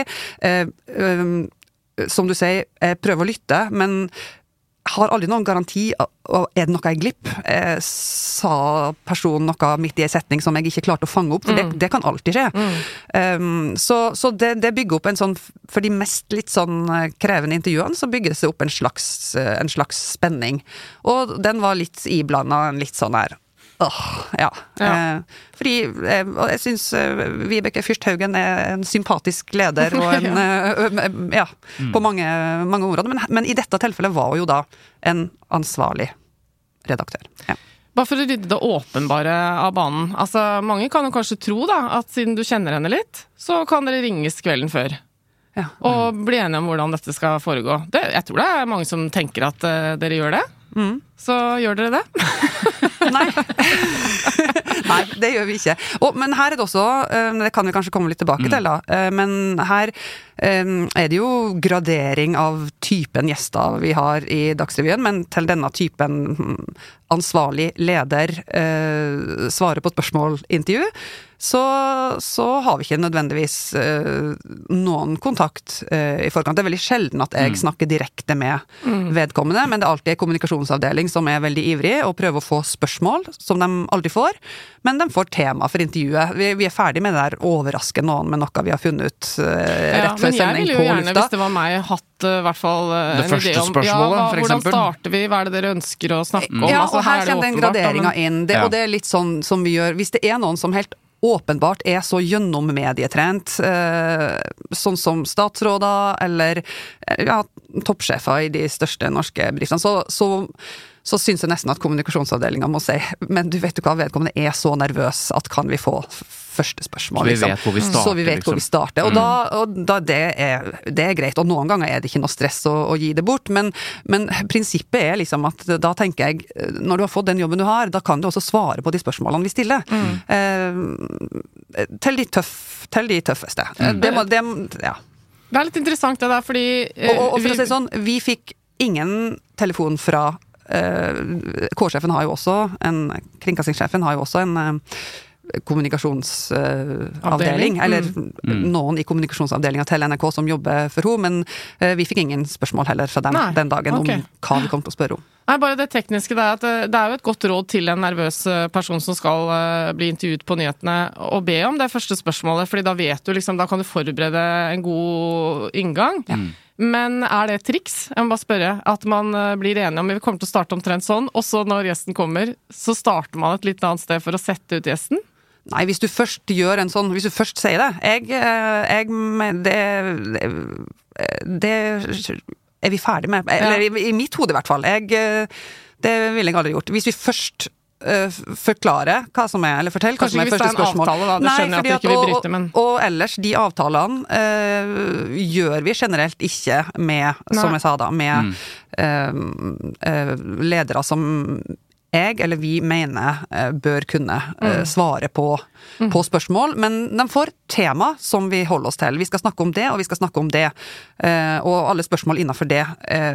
Speaker 7: Som du sier, jeg prøver å lytte, men har aldri noen garanti, og det noe jeg glipp? Sa personen noe midt i en setning som jeg ikke klarte å fange opp, for det kan alltid skje. Så det bygger opp en sånn, for de mest litt sånn krevende intervjuene, så bygger det seg opp en slags spenning. Og den var litt iblandet, en litt sånn her, ja. Fordi jeg synes Vibeke Fyrsthaugen en sympatisk leder og på mange områder, men i dette tilfellet var jo da en ansvarlig redaktør. Ja.
Speaker 5: Bare for å rydde det åpenbare av banen. Altså, mange kan jo kanskje tro da, at siden du kjenner henne litt, så kan dere ringes kvelden før. Ja. Og bli enige om hvordan dette skal foregå. Jeg tror det mange som tenker at dere gjør det. Så gjør dere det?
Speaker 7: Nei. Nei, det gjør vi ikke. Men her det også, det kan vi kanskje komme litt tilbake til da, men her det jo gradering av typen gjester vi har i Dagsrevyen, men til denne typen ansvarlig leder svarer på spørsmål-intervju, så har vi ikke nødvendigvis noen kontakt i forkant. Det veldig sjelden at jeg snakker direkte med vedkommende, men det alltid en kommunikasjonsavdeling som veldig ivrig og prøver å få spørsmål som de aldri får, men de får tema for intervjuet. Vi ferdig med det der overraske noen med noe vi har funnet ut rett før sending på lufta.
Speaker 5: Men jeg ville jo gjerne, hvis det var meg, hatt i hvert fall
Speaker 4: det første spørsmålet, for eksempel.
Speaker 5: Hvordan starter vi? Hva det dere ønsker å snakke om?
Speaker 7: Ja, og her kommer den graderingen inn. Og det litt sånn som vi gjør. Hvis det noen som helt åpenbart så gjennom medietrent, sånn som statsråder eller toppsjefer i de største norske bedriftene, så synes jeg nesten at kommunikasjonsavdelingen må si, men du vet jo hva, vedkommende så nervøs at kan vi få første spørsmål,
Speaker 4: Så vi vet hvor vi starter.
Speaker 7: Og da det er greit, og noen ganger det ikke noe stress å gi det bort, men prinsippet liksom at da tenker jeg, når du har fått den jobben du har, da kan du også svare på de spørsmålene vi stiller. Til de tøffeste. Ja.
Speaker 5: Det litt interessant det der, fordi
Speaker 7: og for å si sånn, vi fikk ingen telefon fra K-sjefen har jo også kringkastingssjefen har jo også en kommunikasjonsavdeling, eller noen i kommunikasjonsavdelingen til NRK som jobber for henne, men vi fikk ingen spørsmål heller fra dem den dagen om hva vi kom til å spørre om.
Speaker 5: Nei, bare det tekniske at det jo et godt råd til en nervøs person som skal bli intervjuet på nyhetene å be om det første spørsmålet, fordi da vet du liksom, da kan du forberede en god inngang. Men det et triks? Jeg må bare spørre, at man blir enige om vi kommer til å starte omtrent sånn, og så når gjesten kommer, så starter man et litt annet sted for å sette ut gjesten?
Speaker 7: Nei, hvis du først gjør en sånn, hvis du først sier det vi ferdig med, eller i mitt hode i hvert fall, det ville jeg aldri gjort. Hvis vi først forklare hva som eller fortell hva som første spørsmål.
Speaker 5: Kanskje hvis det en avtale da, det skjønner jeg at du ikke vil bryte, men...
Speaker 7: Og ellers, de avtalene gjør vi generelt ikke med, som jeg sa da, med ledere som eller vi mener bør kunne svare på spørsmål, men de får tema som vi holder oss til. Vi skal snakke om det, og vi skal snakke om det. Og alle spørsmål innenfor det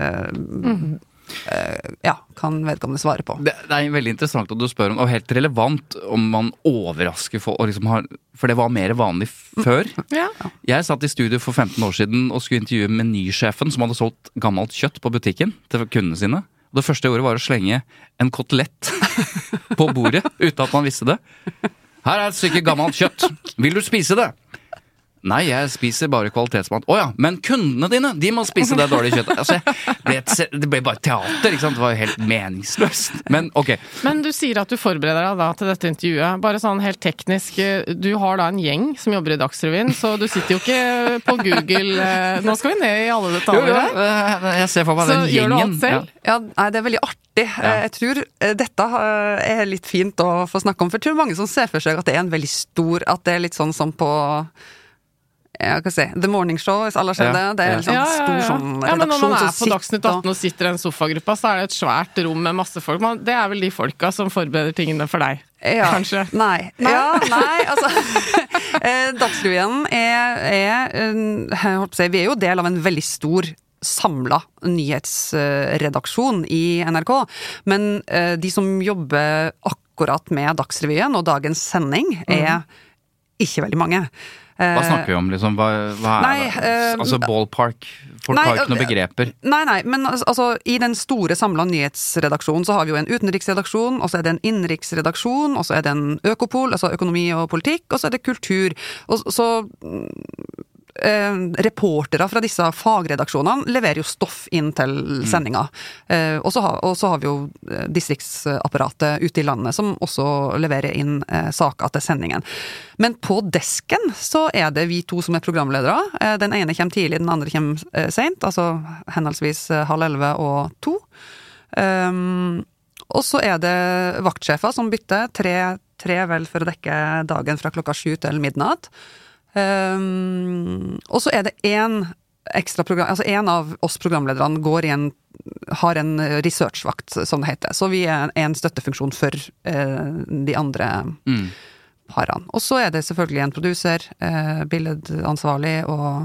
Speaker 7: kan vedkommende svare på.
Speaker 4: Det veldig interessant at du spør om, og helt relevant om man overrasker folk, og liksom for det var mer vanlig før. Jeg satt i studio for 15 år siden og skulle intervjue menysjefen som hadde solgt gammelt kjøtt på butikken til kundene sine. Det første året var å slenge en kotelett på bordet, uten at man visste det. Her et stykke gammelt kjøtt. Vil du spise det? Nei, jeg spiser bare kvalitetsmat. Åja, men kundene dine, de må spise det dårlige kjøttet. Altså, det ble bare teater, ikke sant? Det var jo helt meningsløst. Men, ok.
Speaker 5: Men du sier at du forbereder deg da til dette intervjuet. Bare sånn helt teknisk, du har da en gjeng som jobber i Dagsrevyen, så du sitter jo ikke på Google. Nå skal vi ned i alle detaljer her.
Speaker 4: Jeg ser for meg den gjengen.
Speaker 5: Så gjør du alt selv?
Speaker 7: Ja, det veldig artig. Jeg tror dette litt fint å få snakke om, for jeg tror mange som ser for seg at det en veldig stor, at det litt sånn som på The Morning Show, hvis alle ser det. Det en sånn stor sånn redaksjon
Speaker 5: men når man
Speaker 7: som
Speaker 5: på Dagsnytt 18 og sitter i en sofagruppa, så det et svært rom med masse folk. Det vel de folka som forbereder tingene for deg, kanskje?
Speaker 7: Nei, altså Dagsrevyen vi jo del av en veldig stor samlet nyhetsredaksjon i NRK, men de som jobber akkurat med Dagsrevyen og dagens sending ikke veldig mange.
Speaker 4: Hva snakker vi om, liksom? Hva det? Altså ballpark? Folk har ikke noen begreper.
Speaker 7: Nei, men altså, i den store samlet nyhetsredaksjonen så har vi jo en utenriksredaksjon, og så det en innenriksredaksjon, og så det en økopol, altså økonomi og politikk, og så det kultur. Og så reportere fra disse fagredaksjonene leverer jo stoff inn til sendinga. Og så har vi jo distriktsapparatet ute i landet som også leverer inn saker til sendingen. Men på desken så det vi to som programledere. Den ene kommer tidlig, den andre kommer sent, altså henholdsvis 10:30 og 2. Og så det vaktsjefer som bytter, tre vel for å dekke dagen fra klokka 7 til midnatt. Og så det en ekstra program, altså en av oss programlederne har en researchvakt, som det heter, så vi en støttefunksjon for de andre parene. Og så det selvfølgelig en produser, billedansvarlig og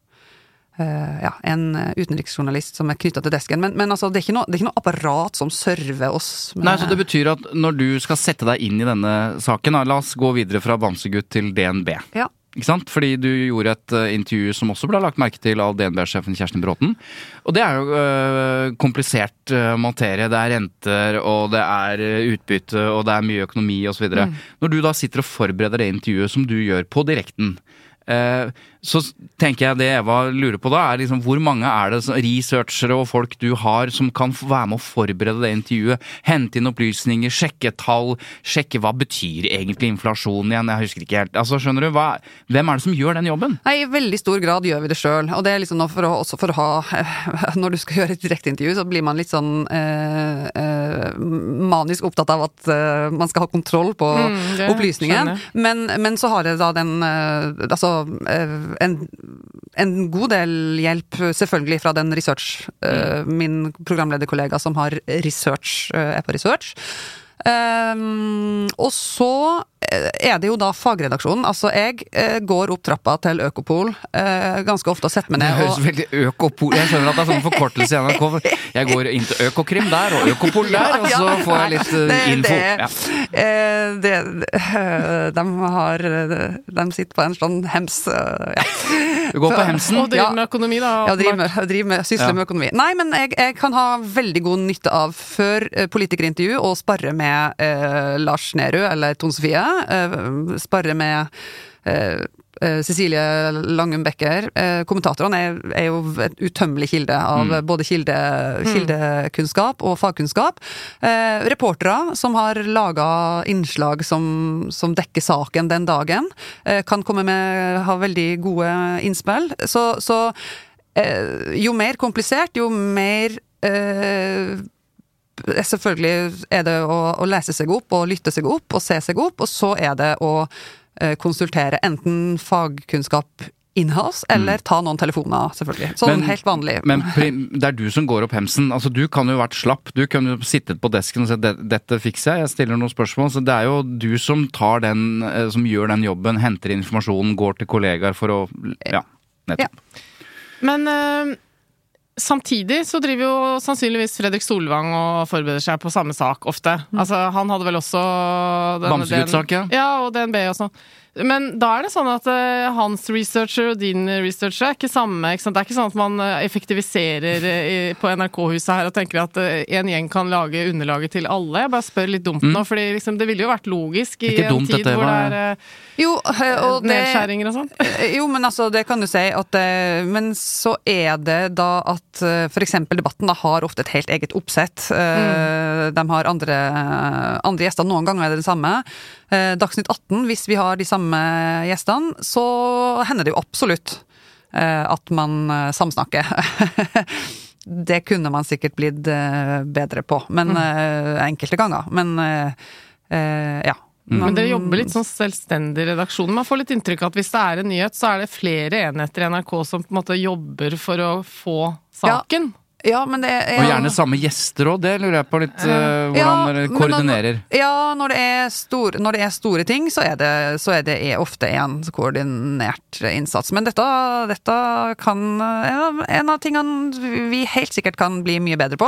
Speaker 7: en utenriksjournalist som knyttet til desken, men altså, det ikke noe apparat som server oss med...
Speaker 4: Nei, så det betyr at når du skal sette deg inn i denne saken, la oss gå videre fra Bamsegutt til DNB.
Speaker 7: Ja.
Speaker 4: Ikke sant? Fordi du gjorde et intervju som også ble lagt merke til av DNB-sjefen Kjerstin Bråten. Og det jo komplisert materie. Det renter, og det utbytte, og det mye økonomi og så videre. Når du da sitter og forbereder det intervjuet som du gjør på direkten, så tenker jeg det Eva lurer på da liksom, hvor mange det researchere og folk du har som kan være med å forberede det intervjuet, hente inn opplysninger, sjekke tall, sjekke hva betyr egentlig inflasjon igjen, jeg husker ikke helt, altså skjønner du, hvem det som gjør den jobben?
Speaker 7: Nei, i veldig stor grad gjør vi det selv, og det liksom også for å ha, når du skal gjøre et direkte intervju, så blir man litt sånn manisk opptatt av at man skal ha kontroll på opplysningen. Men så har jeg da en god del hjelp selvfølgelig fra den research, min programlederkollega som har research, er på research. Og så er det jo da fagredaksjonen. Altså jeg går opp trappa til Økopol ganske ofte og setter meg ned.
Speaker 4: Det høres veldig Økopol. Jeg skjønner at det sånn forkortelse i NRK. Jeg går inn til Økokrim der og Økopol der, og så får jeg litt info. De sitter på en sånn hems. Du går på hemsen.
Speaker 5: Og driver med økonomi da.
Speaker 7: Sysler med økonomi. Nei, men jeg kan ha veldig god nytte av før politikerintervju og sparre med Lars Nehru eller Tone Sofie, sparre med Cecilie Langum Becker. Kommentatorene er jo et utømmelig kilde av både kildekunnskap og fagkunnskap. Reportere som har laget innslag som dekker saken den dagen, kan ha veldig gode innspill. Så jo mer komplisert, jo mer selvfølgelig er det å lese seg opp og lytte seg opp og se seg opp, og så er det å konsultere enten fagkunnskap in-house, eller ta noen telefoner, selvfølgelig. Sånn helt vanlig.
Speaker 4: Men det du som går opp hemsen. Altså, du kan jo vært slapp. Du kan jo sittet på desken og si dette fikser jeg stiller noen spørsmål. Så det er jo du som som gjør den jobben, henter informasjonen, går til kollegaer for å nettopp.
Speaker 5: Men samtidig så driver jo sannsynligvis Fredrik Solvang og forbereder seg på samme sak ofte. Altså, han hadde vel også
Speaker 4: Bamsegutt-sak,
Speaker 5: ja, og DNB og sånn. Men da er det sånn at hans researcher og din researcher er ikke samme, ikke sant? Det er ikke sånn at man effektiviserer på NRK-huset her og tenker at en gjeng kan lage underlaget til alle. Jeg bare spør litt dumt nå, fordi liksom, det ville jo vært logisk i en tid hvor det er nedskjæringer og sånn.
Speaker 7: Jo, men altså, det kan du si at men så er det da at for eksempel debatten da har ofte et helt eget oppsett. De har andre gjester, noen ganger er det samme. Dagsnytt 18, hvis vi har de samme gjestene, så hender det jo absolutt at man samsnakker. Det kunne man sikkert blitt bedre på, men enkelte ganger. Men ja.
Speaker 5: Men dere jobber litt sånn selvstendig redaksjon. Man får litt inntrykk av at hvis det er en nyhet, så er det flere enheter i NRK som på en måte jobber for å få saken.
Speaker 7: Ja, men det
Speaker 4: og gjerne samme gjester også, det lurer jeg på litt hvordan dere koordinerer.
Speaker 7: Når det er store ting, så er det ofte en koordinert innsats. Men dette kan en av tingene vi helt sikkert kan bli mye bedre på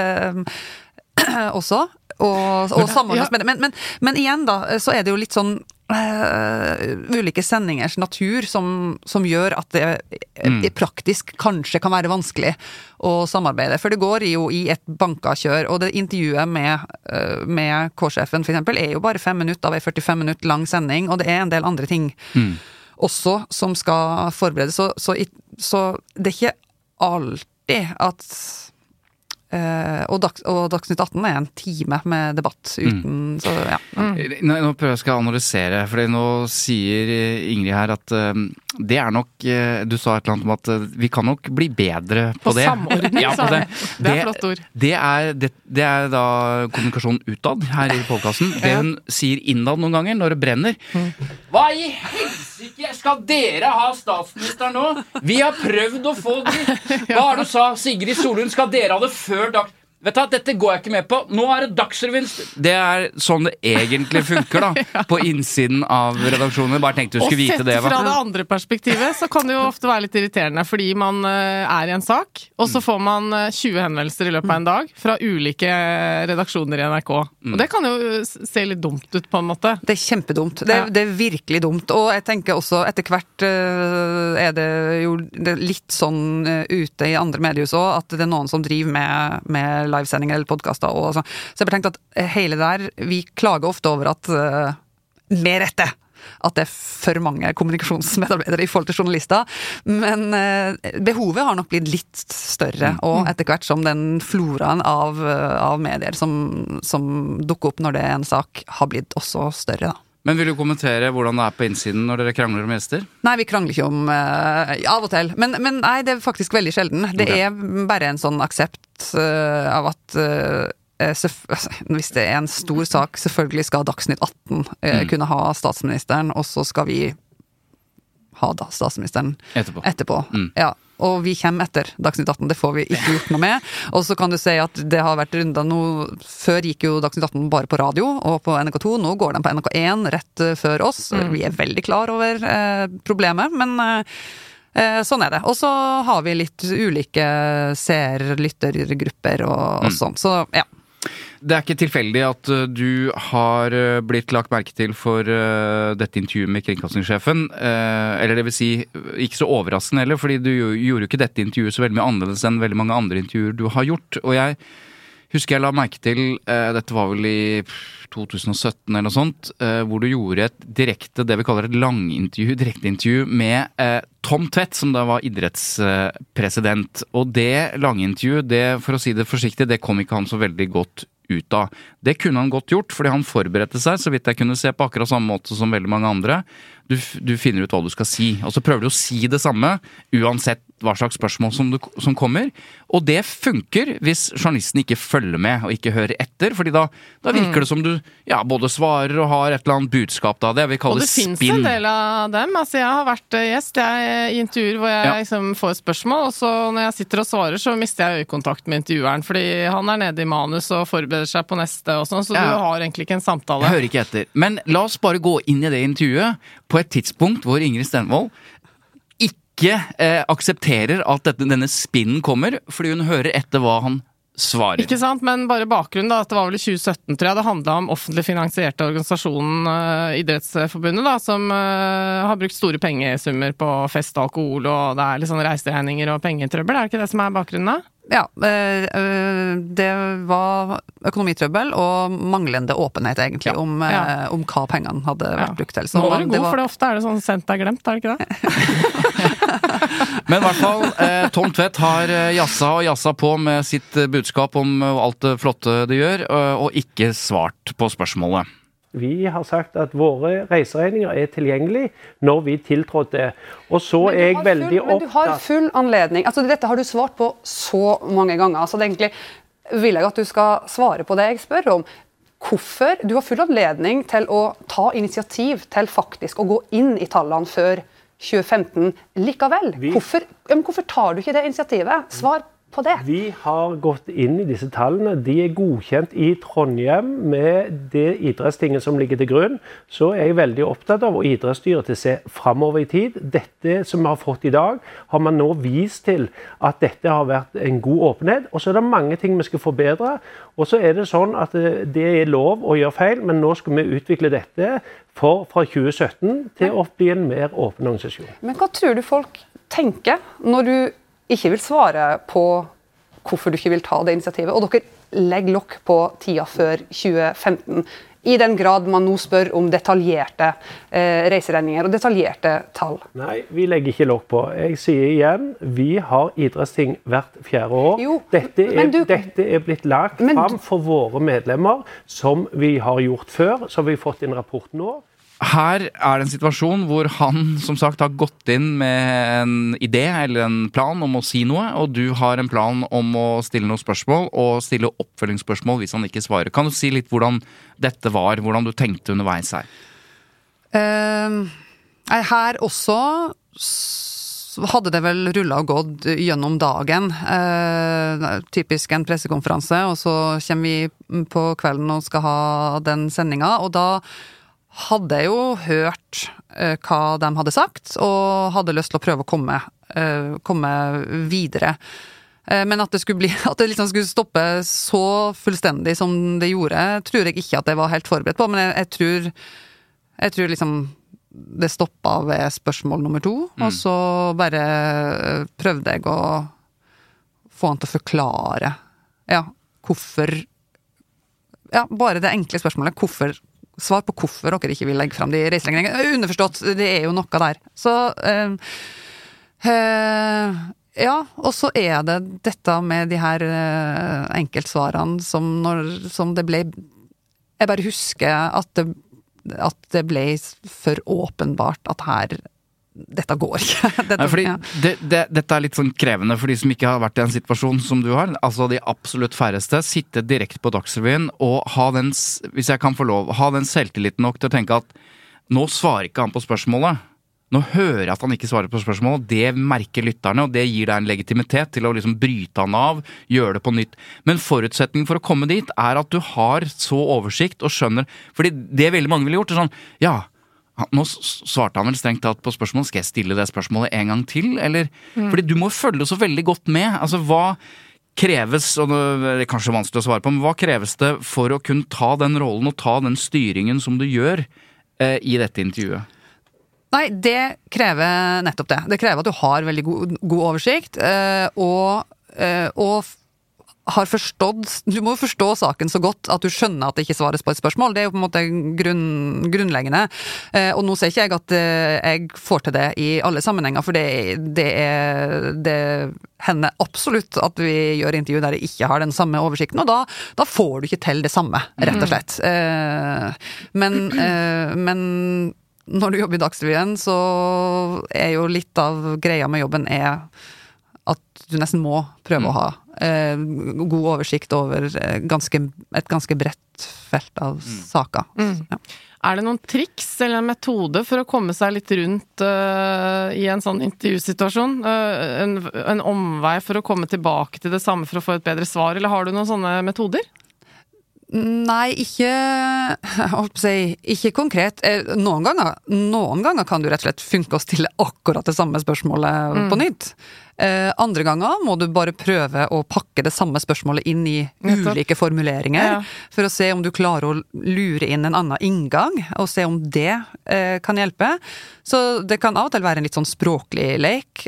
Speaker 7: også, og samordnes med det. Men igjen da, så er det jo litt sånn ulike sendingers natur som gjør at det praktisk kanskje kan være vanskelig å samarbeide, for det går jo i et bankakjør, og det intervjuet med K-sjefen for eksempel er jo bare 5 minutter av en 45 minutter lang sending, og det er en del andre ting også som skal forberedes, så det er ikke alltid at og Dagsnytt 18 er en time med debatt uten, så ja.
Speaker 4: Nå prøver jeg å analysere, for nå sier Ingrid her at det er nok, du sa et eller annet om at vi kan nok bli bedre på det.
Speaker 5: Samordning,
Speaker 4: ja, på det.
Speaker 5: Det er flott ord.
Speaker 4: Det er da kommunikasjon utad her i podcasten. Det hun sier innad noen ganger når det brenner. Hva i helsike skal dere ha statsminister nå? Vi har prøvd å få det. Hva har du sa, Sigrid Solund? Skal dere ha det før dag? Vet du, dette går jeg ikke med på. Nå er det Dagsrevyen. Det er sånn det egentlig funker da, på innsiden av redaksjonen. Bare tenkte du skulle vite det.
Speaker 5: Og sett fra det andre perspektivet, så kan det jo ofte være litt irriterende, fordi man er i en sak, og så får man 20 henvendelser i løpet av en dag fra ulike redaksjoner i NRK. Og det kan jo se litt dumt ut på en måte.
Speaker 7: Det er kjempedumt. Det er virkelig dumt. Og jeg tenker også, etter hvert er det jo litt sånn ute i andre mediehus også, at det er noen som driver med livesendinger eller podcaster og så. Så jeg bare tenkte at hele der, vi klager ofte over at med rette at det er for mange kommunikasjonsmedarbeidere i forhold til journalister, men behovet har nok blitt litt større, og etter hvert som den floraen av medier som dukker opp når det er en sak, har blitt også større da.
Speaker 4: Men vil du kommentere hvordan det er på innsiden når dere krangler om gjester?
Speaker 7: Nei, vi krangler ikke om av og til, men nei, det er faktisk veldig sjelden. Det er bare en sånn aksept av at
Speaker 3: hvis det en stor sak, selvfølgelig skal Dagsnytt 18 kunne ha statsministeren, og så skal vi ha da statsministeren etterpå. Ja. Og vi kommer etter Dagsnytt 18, det får vi ikke gjort noe med. Og så kan du si at det har vært runder nå, før gikk jo Dagsnytt 18 bare på radio og på NRK2, nå går den på NRK1 rett før oss. Vi veldig klar over problemet, men sånn det. Og så har vi litt ulike lyttergrupper og sånn, så ja.
Speaker 4: Det ikke tilfeldig at du har blitt lagt merke til for dette intervjuet med kringkastingssjefen, eller det vil si, ikke så overraskende heller, fordi du gjorde jo ikke dette intervjuet så veldig mye annerledes enn veldig mange andre intervjuer du har gjort, og jeg husker jeg la merke til, dette var vel i 2017 eller noe sånt, hvor du gjorde et det vi kaller et direkteintervju med Tom Tvedt, som da var idrettspresident, og det langintervjuet, for å si det forsiktig, det kom ikke han så veldig godt ut av. Det kunne han godt gjort, fordi han forberedte seg, så vidt jeg kunne se på akkurat samme måte som veldig mange andre. Du finner ut hva du skal si, og så prøver du å si det samme, uansett hva slags spørsmål som kommer, og det funker hvis journalisten ikke følger med og ikke hører etter, fordi da virker det som du både svarer og har et eller annet budskap da, det vi kaller spinn. Og det finnes en del
Speaker 5: av dem, altså jeg har vært gjest i intervjuer hvor jeg liksom får et spørsmål, og så når jeg sitter og svarer så mister jeg øyekontakt med intervjueren, fordi han nede i manus og forbereder seg på neste og sånn, så du har egentlig ikke en samtale.
Speaker 4: Jeg hører ikke etter, men la oss bare gå inn i det intervjuet på et tidspunkt hvor Ingrid Stenvold ikke aksepterer at denne spinnen kommer, fordi hun hører etter hva han svarer.
Speaker 5: Ikke sant, men bare bakgrunnen da, at det var vel i 2017, tror jeg, det handlet om offentlig finansierte organisasjonen Idrettsforbundet da, som har brukt store pengesummer på fest og alkohol, og det litt sånn reiseregninger og pengetrøbbel, det ikke det som bakgrunnen da?
Speaker 3: Ja, det var økonomitrøbbel og manglende åpenhet egentlig om hva pengene hadde vært brukt til.
Speaker 5: Så nå var det god, for ofte det sånn sendt glemt, det ikke det?
Speaker 4: Men i hvert fall, Tom Tvedt har jassa på med sitt budskap om alt det flotte det gjør, og ikke svart på spørsmålet.
Speaker 9: Vi har sagt at våre reiseregninger tilgjengelige når vi tiltrådte. Og så jeg veldig opptatt...
Speaker 7: Men du har full anledning. Altså, dette har du svart på så mange ganger. Så egentlig vil jeg at du skal svare på det jeg spør om. Hvorfor? Du har full anledning til å ta initiativ til faktisk å gå inn i tallene før 2015 likevel. Hvorfor tar du ikke det initiativet? Svar på det.
Speaker 9: Vi har gått inn i disse tallene. De godkjent i Trondheim med det idrettstinget som ligger til grunn. Så jeg veldig opptatt av, og idrettsstyret til å se fremover i tid. Dette som vi har fått i dag, har man nå vist til at dette har vært en god åpenhet. Og så det mange ting vi skal forbedre. Og så det sånn at det lov å gjøre feil, men nå skal vi utvikle dette fra 2017 til å bli en mer åpen organisasjon.
Speaker 7: Men hva tror du folk tenker når du ikke vil svare på hvorfor du ikke vil ta det initiativet, og dere legger lokk på tida før 2015, i den grad man nå spør om detaljerte reiseregninger og detaljerte tall?
Speaker 9: Nei, vi legger ikke lokk på. Jeg sier igjen, vi har idrettsting hvert 4. år.
Speaker 7: Jo,
Speaker 9: dette blitt lagt fram for våre medlemmer, som vi har gjort før, så vi har fått en rapport nå.
Speaker 4: Her det en situasjon hvor han som sagt har gått inn med en idé eller en plan om å si noe, og du har en plan om å stille noen spørsmål og stille oppfølgingsspørsmål hvis han ikke svarer. Kan du si litt hvordan dette var, hvordan du tenkte underveis her?
Speaker 3: Her også hadde det vel rullet og gått gjennom dagen. Typisk en pressekonferanse, og så kommer vi på kvelden og skal ha den sendingen, og da hadde jeg jo hørt hva de hadde sagt, og hadde lyst til å prøve å komme videre. Men at det liksom skulle stoppe så fullstendig som det gjorde, tror jeg ikke at jeg var helt forberedt på, men jeg tror liksom det stoppet ved spørsmål nummer 2, og så bare prøvde jeg å få han til å forklare hvorfor, bare det enkle spørsmålet, svar på hvorfor dere ikke vil legge frem de reiseregningene. Underforstått, det jo noe der. Så, og så det dette med de her enkeltsvarene som det ble... Jeg bare husker at det ble for åpenbart at her dette går ikke.
Speaker 4: Dette litt sånn krevende for de som ikke har vært i en situasjon som du har. Altså de absolutt færreste. Sitte direkte på Dagsrevyen og ha den, hvis jeg kan få lov, ha den selvtilliten nok til å tenke at nå svarer ikke han på spørsmålet. Nå hører jeg at han ikke svarer på spørsmålet. Det merker lytterne, og det gir deg en legitimitet til å liksom bryte han av, gjøre det på nytt. Men forutsetningen for å komme dit at du har så oversikt og skjønner, fordi det veldig mange ville gjort, sånn, ja, nå svarte han vel strengt tatt på spørsmålet, skal jeg stille det spørsmålet en gang til, eller? Fordi du må følge så veldig godt med, altså hva kreves, og det er kanskje vanskelig å svare på, men hva kreves det for å kunne ta den rollen og ta den styringen som du gjør i dette intervjuet?
Speaker 3: Nei, det krever nettopp det. Det krever at du har veldig god oversikt, og har forstått, du må forstå saken så godt at du skjønner at det ikke svares på et spørsmål. Det jo på en måte grunnleggende. Og nå ser ikke jeg at jeg får til det i alle sammenhenger, for det hender absolutt at vi gjør intervju der jeg ikke har den samme oversikten, og da får du ikke til det samme, rett og slett. Men når du jobber i Dagsrevyen, så jo litt av greia med jobben at du nesten må prøve å ha god oversikt over et ganske bredt felt av saker. Ja.
Speaker 5: Det noen triks eller en metode for å komme seg litt rundt i en sånn intervjusituasjon? En omvei for å komme tilbake til det samme for å få et bedre svar, eller har du noen sånne metoder?
Speaker 3: Nei, ikke konkret. Noen ganger kan du rett og slett funke å stille akkurat det samme spørsmålet på nytt. Andre ganger må du bare prøve å pakke det samme spørsmålet inn i ulike formuleringer, for å se om du klarer å lure inn en annen inngang, og se om det kan hjelpe. Så det kan av og til være en litt sånn språklig lek.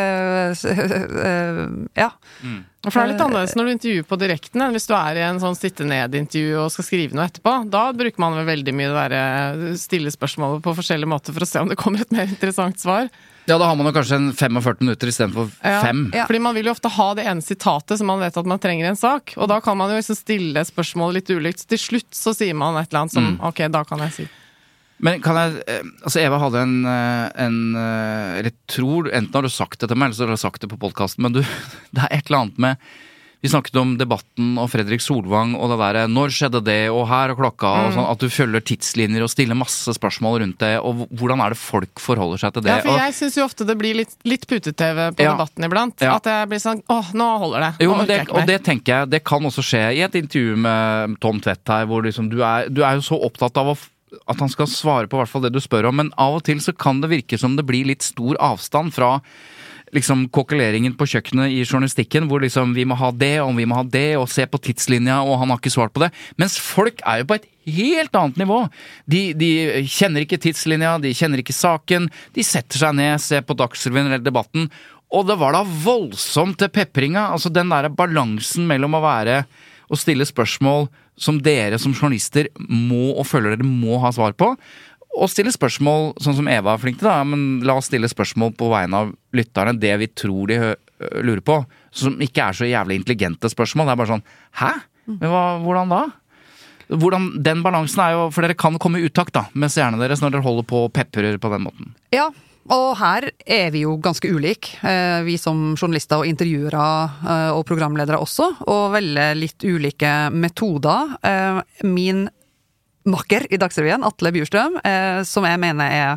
Speaker 3: Ja.
Speaker 5: For det litt annerledes når du intervjuer på direkten enn hvis du i en sånn sitte-ned-intervju og skal skrive noe etterpå. Da bruker man vel veldig mye det der stille spørsmålet på forskjellige måter for å se om det kommer et mer interessant svar.
Speaker 4: Ja, da har man jo kanskje 45 minutter i stedet for 5.
Speaker 5: Ja, fordi man vil jo ofte ha det ene sitatet som man vet at man trenger i en sak, og da kan man jo liksom stille spørsmålet litt ulikt. Til slutt så sier man et eller annet som, ok, da kan jeg si.
Speaker 4: Men kan jeg, altså Eva hadde jeg tror, enten har du sagt det til meg, eller så har du sagt det på podcasten, men det et eller annet med, vi snakket om debatten og Fredrik Solvang, og det der, når skjedde det, og her og klokka, og sånn, at du følger tidslinjer og stiller masse spørsmål rundt det, og hvordan det folk forholder seg til det?
Speaker 5: Ja, for jeg synes jo ofte det blir litt pute-TV på debatten iblant, at jeg blir sånn, nå holder det.
Speaker 4: Jo, men og det tenker jeg, det kan også skje i et intervju med Tom Tvedt her, hvor liksom, du jo så opptatt av at han skal svare på hvert fall det du spør om, men av og til så kan det virke som det blir litt stor avstand fra liksom kokkeleringen på kjøkkenet i journalistikken, hvor liksom vi må ha det, og vi må ha det, og se på tidslinja, og han har ikke svart på det. Mens folk jo på et helt annet nivå. De kjenner ikke tidslinja, de kjenner ikke saken, de setter seg ned, ser på Dagsrevyen eller debatten, og det var da voldsomt til pepringa, altså den der balansen mellom å stille spørsmål som dere som journalister må og føler dere må ha svar på, og stille spørsmål, sånn som Eva flink til da, men la oss stille spørsmål på vegne av lytterne, det vi tror de lurer på, som ikke så jævlig intelligente spørsmål, det bare sånn, hæ? Men hvordan da? Den balansen jo, for dere kan komme i uttakt da, med seerne deres når dere holder på og peprer på den måten.
Speaker 3: Ja, og her vi jo ganske ulik, vi som journalister og intervjuere og programledere også, og velger litt ulike metoder. Min makker i Dagsrevyen, Atle Bjurstrøm, som jeg mener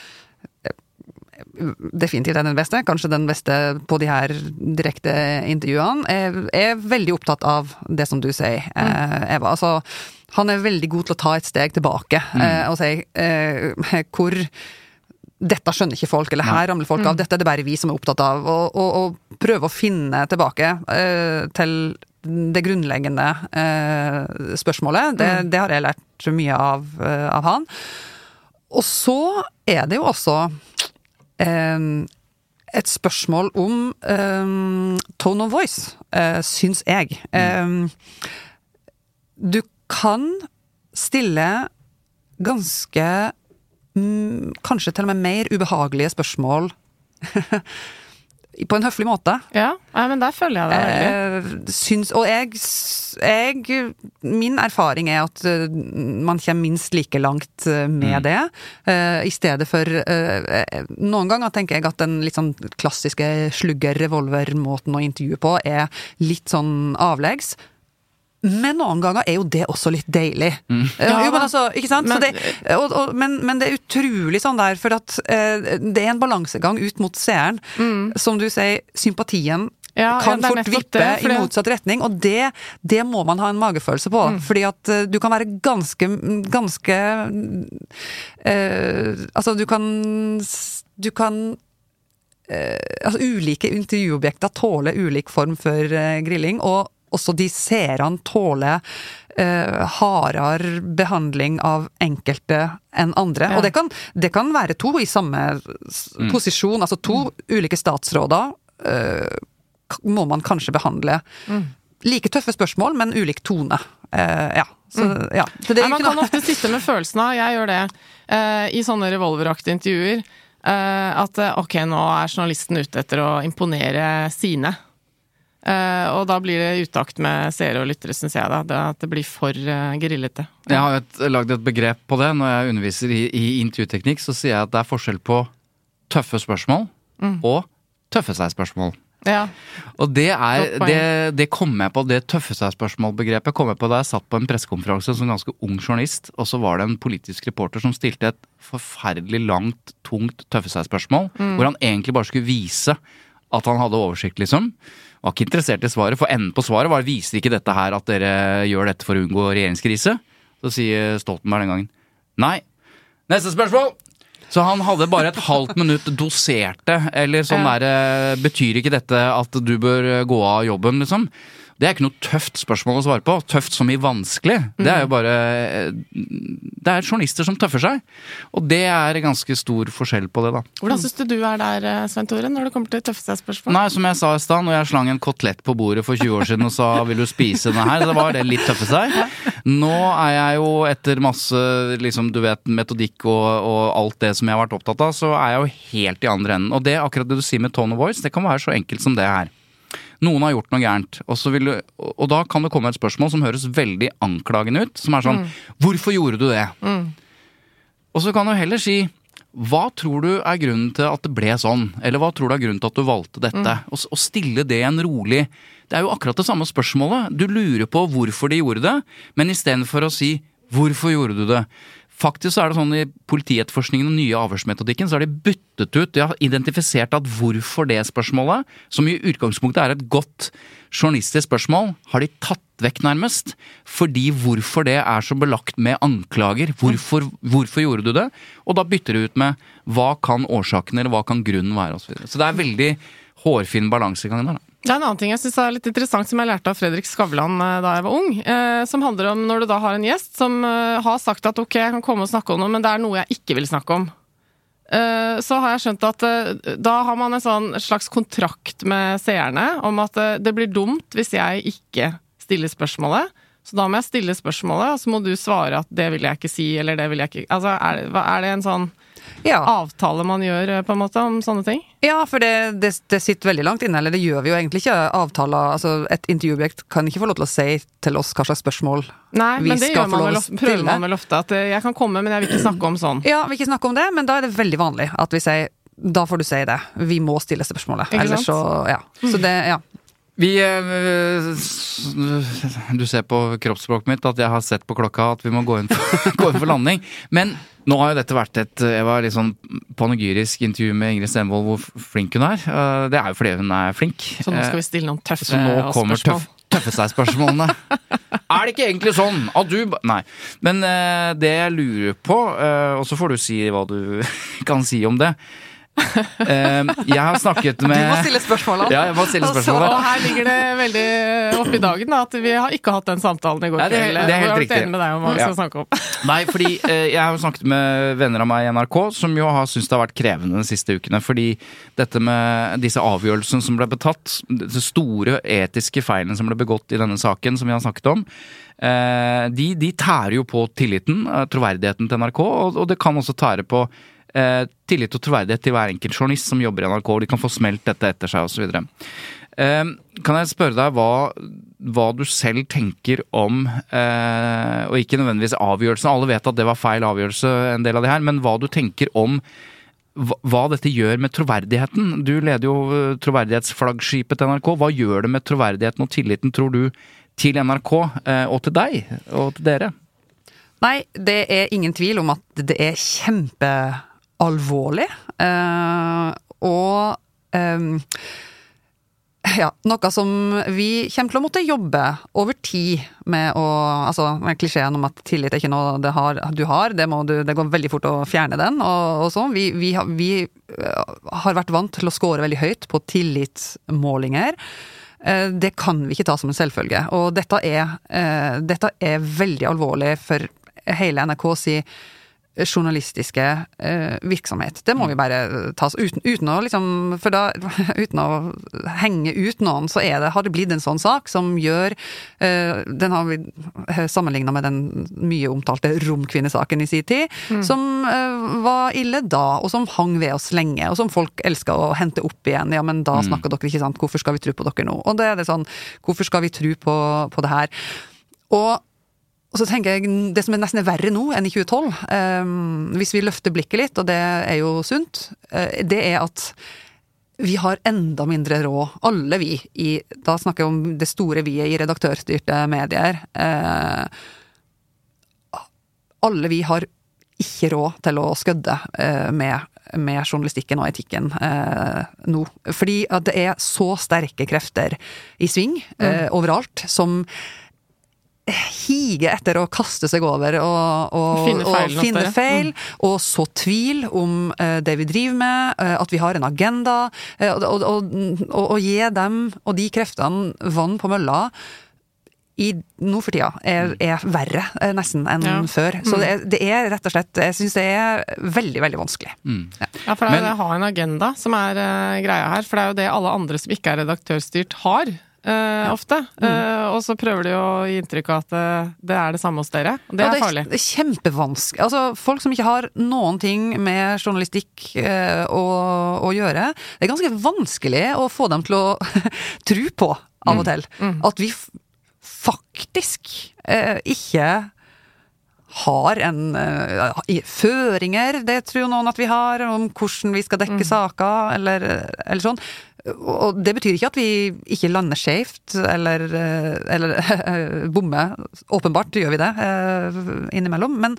Speaker 3: definitivt den beste, kanskje den beste på de her direkte intervjuene, veldig opptatt av det som du sier, Eva. Altså, han veldig god til å ta et steg tilbake og si hvor dette skjønner ikke folk, eller her ramler folk av, dette det bare vi som opptatt av, og prøve å finne tilbake til det grunnleggende spørsmålet. Det har jeg lært mye av han. Og så det jo også et spørsmål om tone of voice, syns jeg. Du kan stille ganske kanskje til og med mer ubehagelige spørsmål på en høflig måte.
Speaker 5: Ja, men der føler jeg det veldig.
Speaker 3: Min erfaring at man kommer minst like langt med det. I stedet for noen ganger tenker jeg at den litt sånn klassiske slugger-revolver-måten å intervjue på litt sånn avleggs. Men noen ganger jo det også litt deilig. Jo, men altså, ikke sant? Men det utrolig sånn der, for at det en balansegang ut mot seeren, som du sier, sympatien kan fort vippe i motsatt retning, og det må man ha en magefølelse på, fordi at du kan være ganske altså du kan altså ulike intervjuobjekter tåler ulik form for grilling, og også de seerne tåler hardere behandling av enkelte enn andre. Og det kan være to i samme posisjon, altså to ulike statsråder må man kanskje behandle. Like tøffe spørsmål, men ulik tone. Så det
Speaker 5: man kan ofte sitte med følelsen av, jeg gjør det, i sånne revolveraktige intervjuer, at ok, nå journalisten ute etter å imponere sine. Og da blir det utakt med seere og lyttere, synes jeg da, at det blir for grillete.
Speaker 4: Jeg har laget et begrep på det. Når jeg underviser i intervjuteknikk, så sier jeg at det er forskjell på tøffe spørsmål og tøffe seg spørsmål.
Speaker 5: Ja.
Speaker 4: Og det kom jeg på, det tøffe seg spørsmål-begrepet kom jeg på da jeg satt på en pressekonferanse som ganske ung journalist, og så var det en politisk reporter som stilte et forferdelig langt, tungt tøffe seg spørsmål, hvor han egentlig bare skulle vise at han hadde oversikt, liksom. Var ikke interessert i svaret, for enden på svaret viser ikke dette her at dere gjør dette for å unngå regjeringskrise? Så sier Stoltenberg den gangen, nei, neste spørsmål! Så han hadde bare et halvt minutt doserte, eller sånn der, betyr ikke dette at du bør gå av jobben, liksom? Det ikke noe tøft spørsmål å svare på. Tøft som i vanskelig. Det jo bare det journalister som tøffer seg. Og det ganske stor forskjell på det, da.
Speaker 5: Hvordan synes du der, Svein Tore, når det kommer til tøffe seg spørsmål?
Speaker 4: Nei, som jeg sa i sted, når jeg slang en kotelett på bordet for 20 år siden og sa, vil du spise denne her? Så var det litt tøffe seg. Nå jeg jo etter masse, liksom, du vet, metodikk og alt det som jeg har vært opptatt av, så jeg jo helt i andre enden. Og det akkurat det du sier med tone of voice, det kan være så enkelt som det her. Noen har gjort noe gærent, og da kan det komme et spørsmål som høres veldig anklagende ut, som sånn, hvorfor gjorde du det? Og så kan du heller si, hva tror du grunnen til at det ble sånn? Eller hva tror du grunnen til at du valgte dette? Og stille det en rolig, det jo akkurat det samme spørsmålet. Du lurer på hvorfor de gjorde det, men i stedet for å si, hvorfor gjorde du det? Faktisk så det sånn i politietterforskningen og nye avhørsmetodikken, så har de byttet ut, de har identifisert at hvorfor det spørsmålet, som i utgangspunktet et godt journalistisk spørsmål, har de tatt vekk nærmest, fordi hvorfor det så belagt med anklager, hvorfor gjorde du det? Og da bytter de ut med hva kan årsaken eller hva kan grunnen være, og så videre. Så det veldig hårfin balansegang der da.
Speaker 5: Det en annen ting jeg synes litt interessant som jeg lærte av Fredrik Skavlan da jeg var ung, som handler om når du da har en gjest som har sagt at ok, jeg kan komme og snakke om noe, men det noe jeg ikke vil snakke om. Så har jeg skjønt at da har man en sånn slags kontrakt med seerne om at det blir dumt hvis jeg ikke stiller spørsmålet. Så da må jeg stille spørsmålet, og så må du svare at det vil jeg ikke si, eller det vil jeg ikke... Altså, det en sånn avtale man gjør på en måte om sånne ting?
Speaker 3: Ja, for det sitter veldig langt inne, eller det gjør vi jo egentlig ikke avtaler. Altså, et intervjuobjekt kan ikke få lov til å si til oss hva slags spørsmål vi skal få lov til å stille.
Speaker 5: Prøver man vel ofte at jeg kan komme, men jeg vil ikke snakke om sånn.
Speaker 3: Ja, vi vil ikke snakke om det, men da det veldig vanlig at vi sier, da får du si det. Vi må stille spørsmålet. Ellers så, Så det,
Speaker 4: Du ser på kroppsspråket mitt at jeg har sett på klokka at vi må gå inn for landing. Men nå har jo dette vært jeg var litt sånn panegyrisk intervju med Ingrid Stenvold hvor flink hun det jo fordi hun flink.
Speaker 5: Så nå skal vi stille noen tøffe
Speaker 4: spørsmål. Så nå kommer tøffe seg spørsmålene. Det ikke egentlig sånn at du... Nei, men det jeg lurer på, og så får du si hva du kan si om det. Jeg har snakket med...
Speaker 3: Du må stille spørsmål.
Speaker 4: Ja, jeg må stille spørsmål.
Speaker 5: Og her ligger det veldig opp i dagen da, at vi har ikke hatt den samtalen i går kveld.
Speaker 4: Det helt riktig.
Speaker 5: Enig med deg om hva vi skal snakke om.
Speaker 4: Nei, fordi jeg har jo snakket med venner av meg i NRK, som jo har syntes det har vært krevende de siste ukene, fordi dette med disse avgjørelsene som ble betatt, disse store etiske feilene som ble begått i denne saken som vi har snakket om, de tærer jo på tilliten, troverdigheten til NRK, og det kan også tære på tillit og troverdighet til hver enkelt journalist som jobber i NRK, og de kan få smelt dette etter seg og så videre. Kan jeg spørre deg hva du selv tenker om, og ikke nødvendigvis avgjørelsen, alle vet at det var feil avgjørelse en del av det her, men hva du tenker om hva dette gjør med troverdigheten? Du leder jo troverdighetsflaggskipet til NRK. Hva gjør det med troverdigheten og tilliten, tror du, til NRK og til deg og til dere?
Speaker 3: Nei, det ingen tvil om at det kjempealvorlig. Noe som vi kommer til å måtte jobbe over tid med med klisjeen om at tillit ikke noe du har, det går veldig fort å fjerne den, og sånn. Vi har vært vant til å score veldig høyt på tillitsmålinger. Det kan vi ikke ta som en selvfølge, og dette er veldig alvorlig for hele NRKs journalistiske virksomhet. Det må vi bare ta uten å liksom, for da, uten å henge ut noen, så har det blitt en sånn sak som gjør, den har vi sammenlignet med den mye omtalte romkvinnesaken i sin tid, som var ille da, og som hang ved oss lenge, og som folk elsket å hente opp igjen. Ja, men da snakker dere ikke sant, hvorfor skal vi tro på dere nå? Og det det sånn, hvorfor skal vi tro på det her? Og så tenker jeg, det som nesten verre nå enn i 2012, hvis vi løfter blikket litt, og det jo sunt, det at vi har enda mindre råd, alle vi, da snakker jeg om det store vi i redaktørstyrte medier, alle vi har ikke råd til å skødde med journalistikken og etikken nå. Fordi at det så sterke krefter i sving overalt, som hige etter å kaste seg over og finne feil, og så tvil om det vi driver med, at vi har en agenda, og gi dem og de kreftene vann på mølla nå for tida verre nesten enn før. Så det rett og slett, jeg synes det veldig, veldig vanskelig.
Speaker 5: Ja, for det å ha en agenda som greia her, for det jo det alle andre som ikke redaktørstyrt har, ofte. Og så prøver de å gi inntrykk av at det det samme hos dere. Og det farlig. Det kjempevanskelig.
Speaker 3: Altså, folk som ikke har noen ting med journalistikk å gjøre, det ganske vanskelig å få dem til å tro på av og til. At vi faktisk ikke har føringer, det tror noen at vi har, om hvordan vi skal dekke saker, eller sånn. Og det betyr ikke at vi ikke lander skjevt, eller bommer. Åpenbart gjør vi det innimellom, men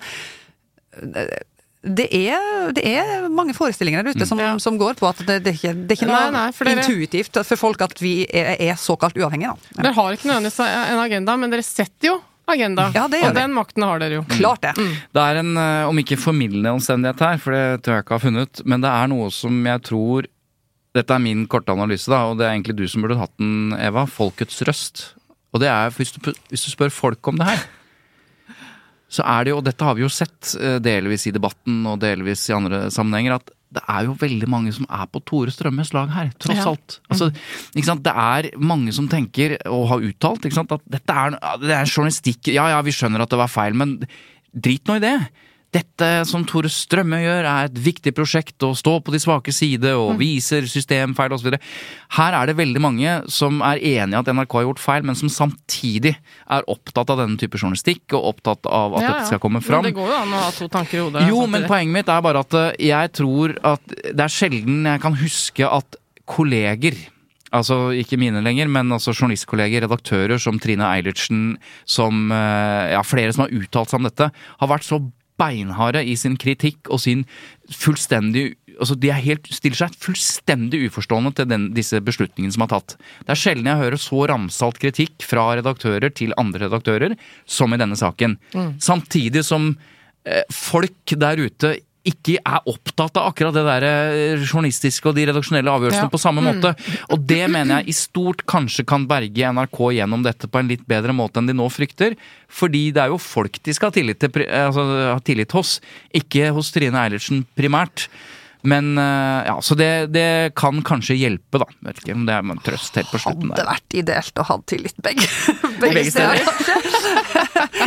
Speaker 3: det mange forestillinger der ute som går på at det ikke noe intuitivt for folk at vi såkalt uavhengige.
Speaker 5: Dere har ikke nødvendigvis en agenda, men dere setter jo agenda, og den makten har dere jo.
Speaker 3: Klart det.
Speaker 4: Det en, om ikke formildende omstendighet her, for det tror jeg ikke har funnet, men det noe som jeg tror, dette min korte analyse da, og det egentlig du som burde hatt den, Eva, folkets røst. Og det hvis du spør folk om det her, så det jo, og dette har vi jo sett delvis i debatten og delvis i andre sammenhenger, at det jo veldig mange som på Tore Strømmes lag her, tross alt. Altså, ikke sant? Det mange som tenker, og har uttalt, ikke sant? At dette det journalistikk, ja, vi skjønner at det var feil, men drit nå i det. Dette som Tore Strømme gjør et viktig prosjekt å stå på de svake side og viser systemfeil og så videre. Her det veldig mange som enige at NRK har gjort feil, men som samtidig opptatt av denne type journalistikk og opptatt av at dette skal komme fram.
Speaker 5: Men det går jo an å ha to tanker i hodet.
Speaker 4: Jo, men poenget mitt bare at jeg tror at det sjelden jeg kan huske at kolleger, altså ikke mine lenger, men altså journalistkolleger, redaktører som Trine Eilertsen, som flere som har uttalt seg om dette, har vært så beinharde i sin kritikk og sin fullstendig, altså de stiller seg fullstendig uforstående til disse beslutningene som har tatt. Det sjelden jeg hører så ramsalt kritikk fra redaktører til andre redaktører som i denne saken. Samtidig som folk der ute ikke opptatt av akkurat det der journalistiske og de redaksjonelle avgjørelsene på samme måte. Og det mener jeg i stort kanskje kan berge NRK gjennom dette på en litt bedre måte enn de nå frykter, fordi det jo folk de skal ha tillit hos, ikke hos Trine Eilertsen primært. Men så det kan kanskje hjelpe da. Vet ikke om det en trøst helt på slutten der.
Speaker 3: Hadde vært ideelt å ha tillit begge steder.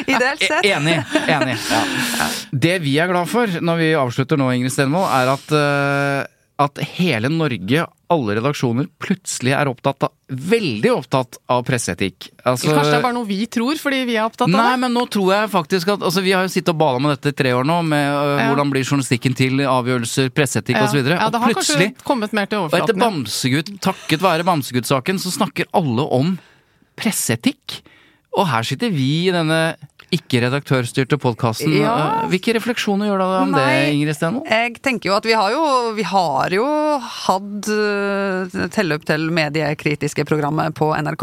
Speaker 3: Ideelt sett.
Speaker 4: Enig. Ja. Det vi er glad for når vi avslutter nå, Ingrid Stenvold, er at hele Norge, alle redaksjoner, plutselig er veldig opptatt av presseetikk. Altså,
Speaker 5: kanskje det er bare noe vi tror, fordi vi er opptatt av det?
Speaker 4: Nei, men nå tror jeg faktisk at vi har jo sittet og balet med dette i 3 år nå, med hvordan blir journalistikken til avgjørelser, presseetikk og så videre.
Speaker 5: Ja, det har kanskje kommet mer til overflaten.
Speaker 4: Og etter Bamsegutt, takket være Bamsegutt-saken, så snakker alle om presseetikk. Og her sitter vi i denne ikke-redaktørstyrte podcasten. Hvilke refleksjoner gjør du om det, Ingrid Stenvold?
Speaker 3: Jeg tenker jo at vi har jo hatt telløp til mediekritiske programmer på NRK.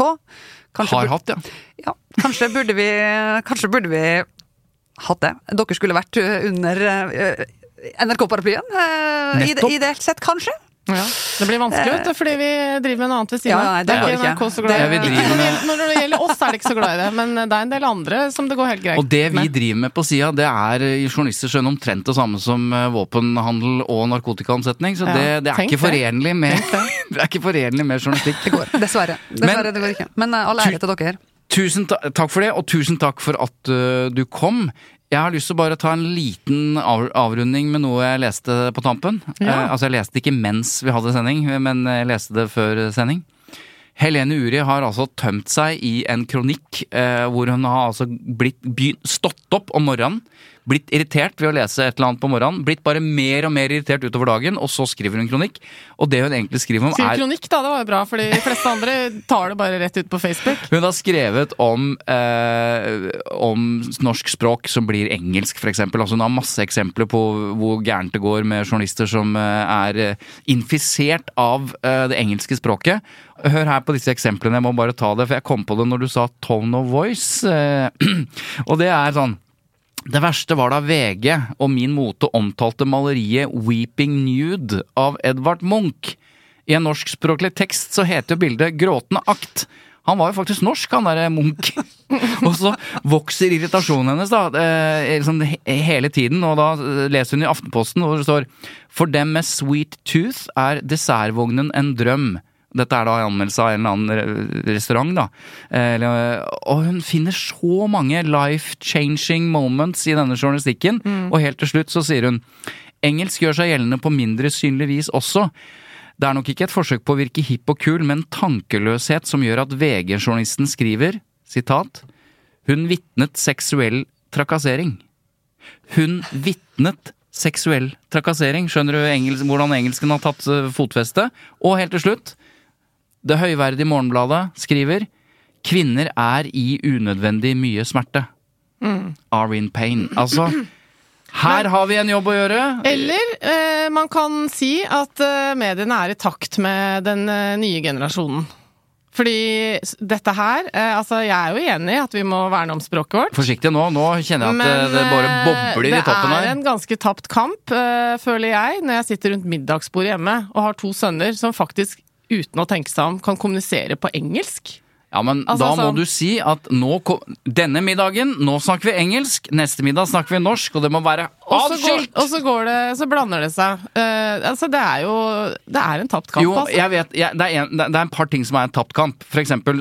Speaker 3: Kanskje burde vi hatt det. Dere skulle vært under NRK-paraplyen. Ideelt sett, kanskje.
Speaker 5: Ja, det blir vanskelig, fordi vi driver med noe annet ved siden av.
Speaker 3: Det går ikke.
Speaker 5: NRK så glad i. Når det gjelder oss er det ikke så glad i det, men det er en del andre som det går helt greit.
Speaker 4: Og det vi driver med på siden, det er i journalister skjønn omtrent det samme som våpenhandel og narkotikaomsetning, så det er ikke forenlig med det er ikke forenlig med journalistikk.
Speaker 3: Det går, dessverre det går ikke. Men all ære til dere.
Speaker 4: Tusen takk for det, og tusen takk for at du kom. Jeg har lyst til å bare ta en liten avrunding med noe jeg leste på tampen. Altså jeg leste ikke mens vi hadde sending, men jeg leste det før sending. Helene Uri har altså tømt seg i en kronikk hvor hun har altså stått opp om morgenen, blitt irritert ved å lese et eller annet på morgenen, blitt bare mer og mer irritert utover dagen, og så skriver hun kronikk. Og det hun egentlig skriver om
Speaker 5: kronikk da, det var jo bra, fordi de fleste andre tar det bare rett ut på Facebook.
Speaker 4: Hun har skrevet om norsk språk som blir engelsk, for eksempel. Altså hun har masse eksempler på hvor gærent det går med journalister som er infisert av det engelske språket. Hør her på disse eksemplene, jeg må bare ta det, for jeg kom på det når du sa tone of voice. Og det er sånn: det verste var da VG og Min Mote omtalte maleriet Weeping Nude av Edvard Munch. I en norskspråklig tekst så heter jo bildet Gråtende akt. Han var jo faktisk norsk, han der Munch. Og så vokser irritasjonen hennes da, liksom hele tiden, og da leser hun i Aftenposten, hvor det står: For dem med sweet tooth er dessertvognen en drøm. Dette er da en anmeldelse av en eller annen restaurant da. Og hun finner så mange life-changing moments i denne journalistikken, og helt til slutt så sier hun: engelsk gjør seg gjeldende på mindre synlig vis også. Det er nok ikke et forsøk på å virke hipp og kul, men tankeløshet som gjør at VG-journalisten skriver, sitat, hun vittnet seksuell trakassering. Hun vittnet seksuell trakassering. Skjønner du hvordan engelsken har tatt fotfeste? Og helt til slutt, det høyverdige Morgenbladet skriver: kvinner er i unødvendig mye smerte. Are in pain. Altså, her har vi en jobb å gjøre.
Speaker 5: Eller man kan si at mediene er i takt med den nye generasjonen. Fordi dette her, altså jeg er jo enig i at vi må verne om språket vårt.
Speaker 4: Forsiktig nå kjenner jeg at det bare bobler i toppen her.
Speaker 5: Det er en ganske tapt kamp, føler jeg, når jeg sitter rundt middagsbordet hjemme og har 2 sønner som faktisk uten å tenke seg om, kan kommunisere på engelsk.
Speaker 4: Ja, men altså, da må du si at denne middagen, nå snakker vi engelsk, neste middag snakker vi norsk, og det må være adskilt!
Speaker 5: Og så blander det seg. Altså, det er en tapt kamp,
Speaker 4: jo, altså. Jeg vet, det er en par ting som er en tapt kamp. For eksempel,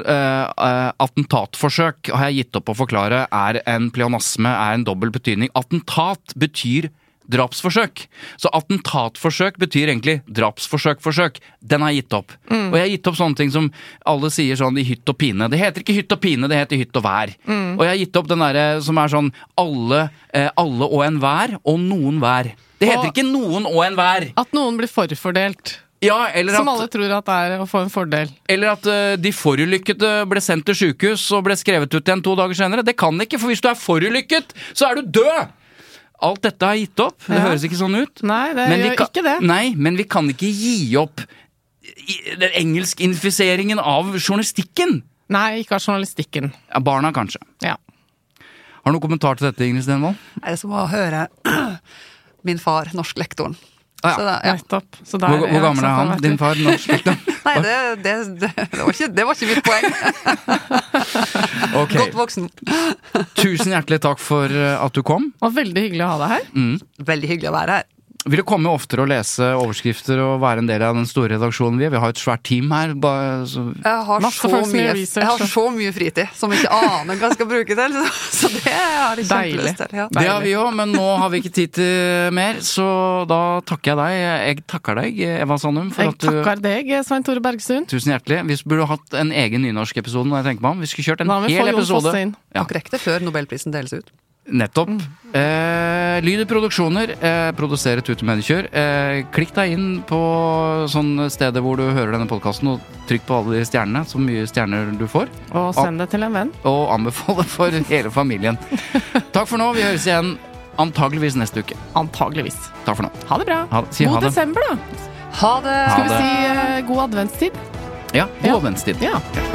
Speaker 4: attentatforsøk har jeg gitt opp å forklare er en pleonasme, er en dobbelt betydning. Attentat betyr drapsforsøk. Så attentatforsøk betyr egentlig drapsforsøk. Den har jeg gitt opp. Og jeg har gitt opp sånne ting som alle sier sånn i hytt og pine. Det heter ikke hytt og pine, det heter hytt og vær. Og jeg har gitt opp den der som er sånn alle og en hver, og noen hver. Det heter ikke noen og en hver.
Speaker 5: At noen blir forfordelt.
Speaker 4: Ja,
Speaker 5: som alle tror at det er å få en fordel.
Speaker 4: Eller at de forulykkede ble sendt til sykehus og ble skrevet ut igjen 2 dager senere. Det kan ikke, for hvis du er forulykket, så er du død! Alt dette har gitt opp. Det høres ikke sånn ut.
Speaker 5: Nei, det gjør ikke det.
Speaker 4: Nei, men vi kan ikke gi opp den engelsk-infiseringen av journalistikken.
Speaker 5: Nei, ikke av journalistikken.
Speaker 4: Ja, barna kanskje.
Speaker 5: Ja.
Speaker 4: Har du noen kommentar til dette, Ingrid Stenvold?
Speaker 3: Det er som å høre min far, norsklektoren.
Speaker 4: Ja.
Speaker 5: Så
Speaker 4: hvor gammel er han, din far, norsklektoren?
Speaker 3: Nei, det var ikke mitt poeng.
Speaker 4: Okay.
Speaker 3: Godt voksen.
Speaker 4: Tusen hjertelig takk for at du kom.
Speaker 5: Og veldig hyggelig å ha deg her.
Speaker 3: Veldig hyggelig å være her.
Speaker 4: Vil du komme oftere og lese overskrifter og være en del av den store redaksjonen vi har et svært team her.
Speaker 3: Jeg har så mye fritid som jeg ikke aner hva jeg skal bruke til, så det har jeg kjempelyst til. Ja.
Speaker 4: Det har vi jo, men nå har vi ikke tid til mer, så da takker jeg deg. Jeg takker deg, Eva Sandum.
Speaker 5: Jeg takker deg, Svein Tore Bergstuen.
Speaker 4: Tusen hjertelig. Vi burde hatt en egen nynorsk episode når jeg tenker meg om. Vi skulle kjørt en hel episode.
Speaker 3: Akkurat riktig før Nobelprisen deles ut.
Speaker 4: Nettopp. Lyd og produksjoner produserer Tute Mediekjør. Klikk deg inn på sånne steder hvor du hører denne podcasten og trykk på alle de stjernene, så mye stjerner du får.
Speaker 5: Og send det til en venn.
Speaker 4: Og anbefale for hele familien. Takk for nå, vi høres igjen antageligvis neste uke.
Speaker 5: Antageligvis.
Speaker 4: Takk for nå.
Speaker 5: Ha det bra. God desember da.
Speaker 3: Ha det.
Speaker 5: Skal vi si god adventstid?
Speaker 4: Ja, god adventstid.
Speaker 5: Ja.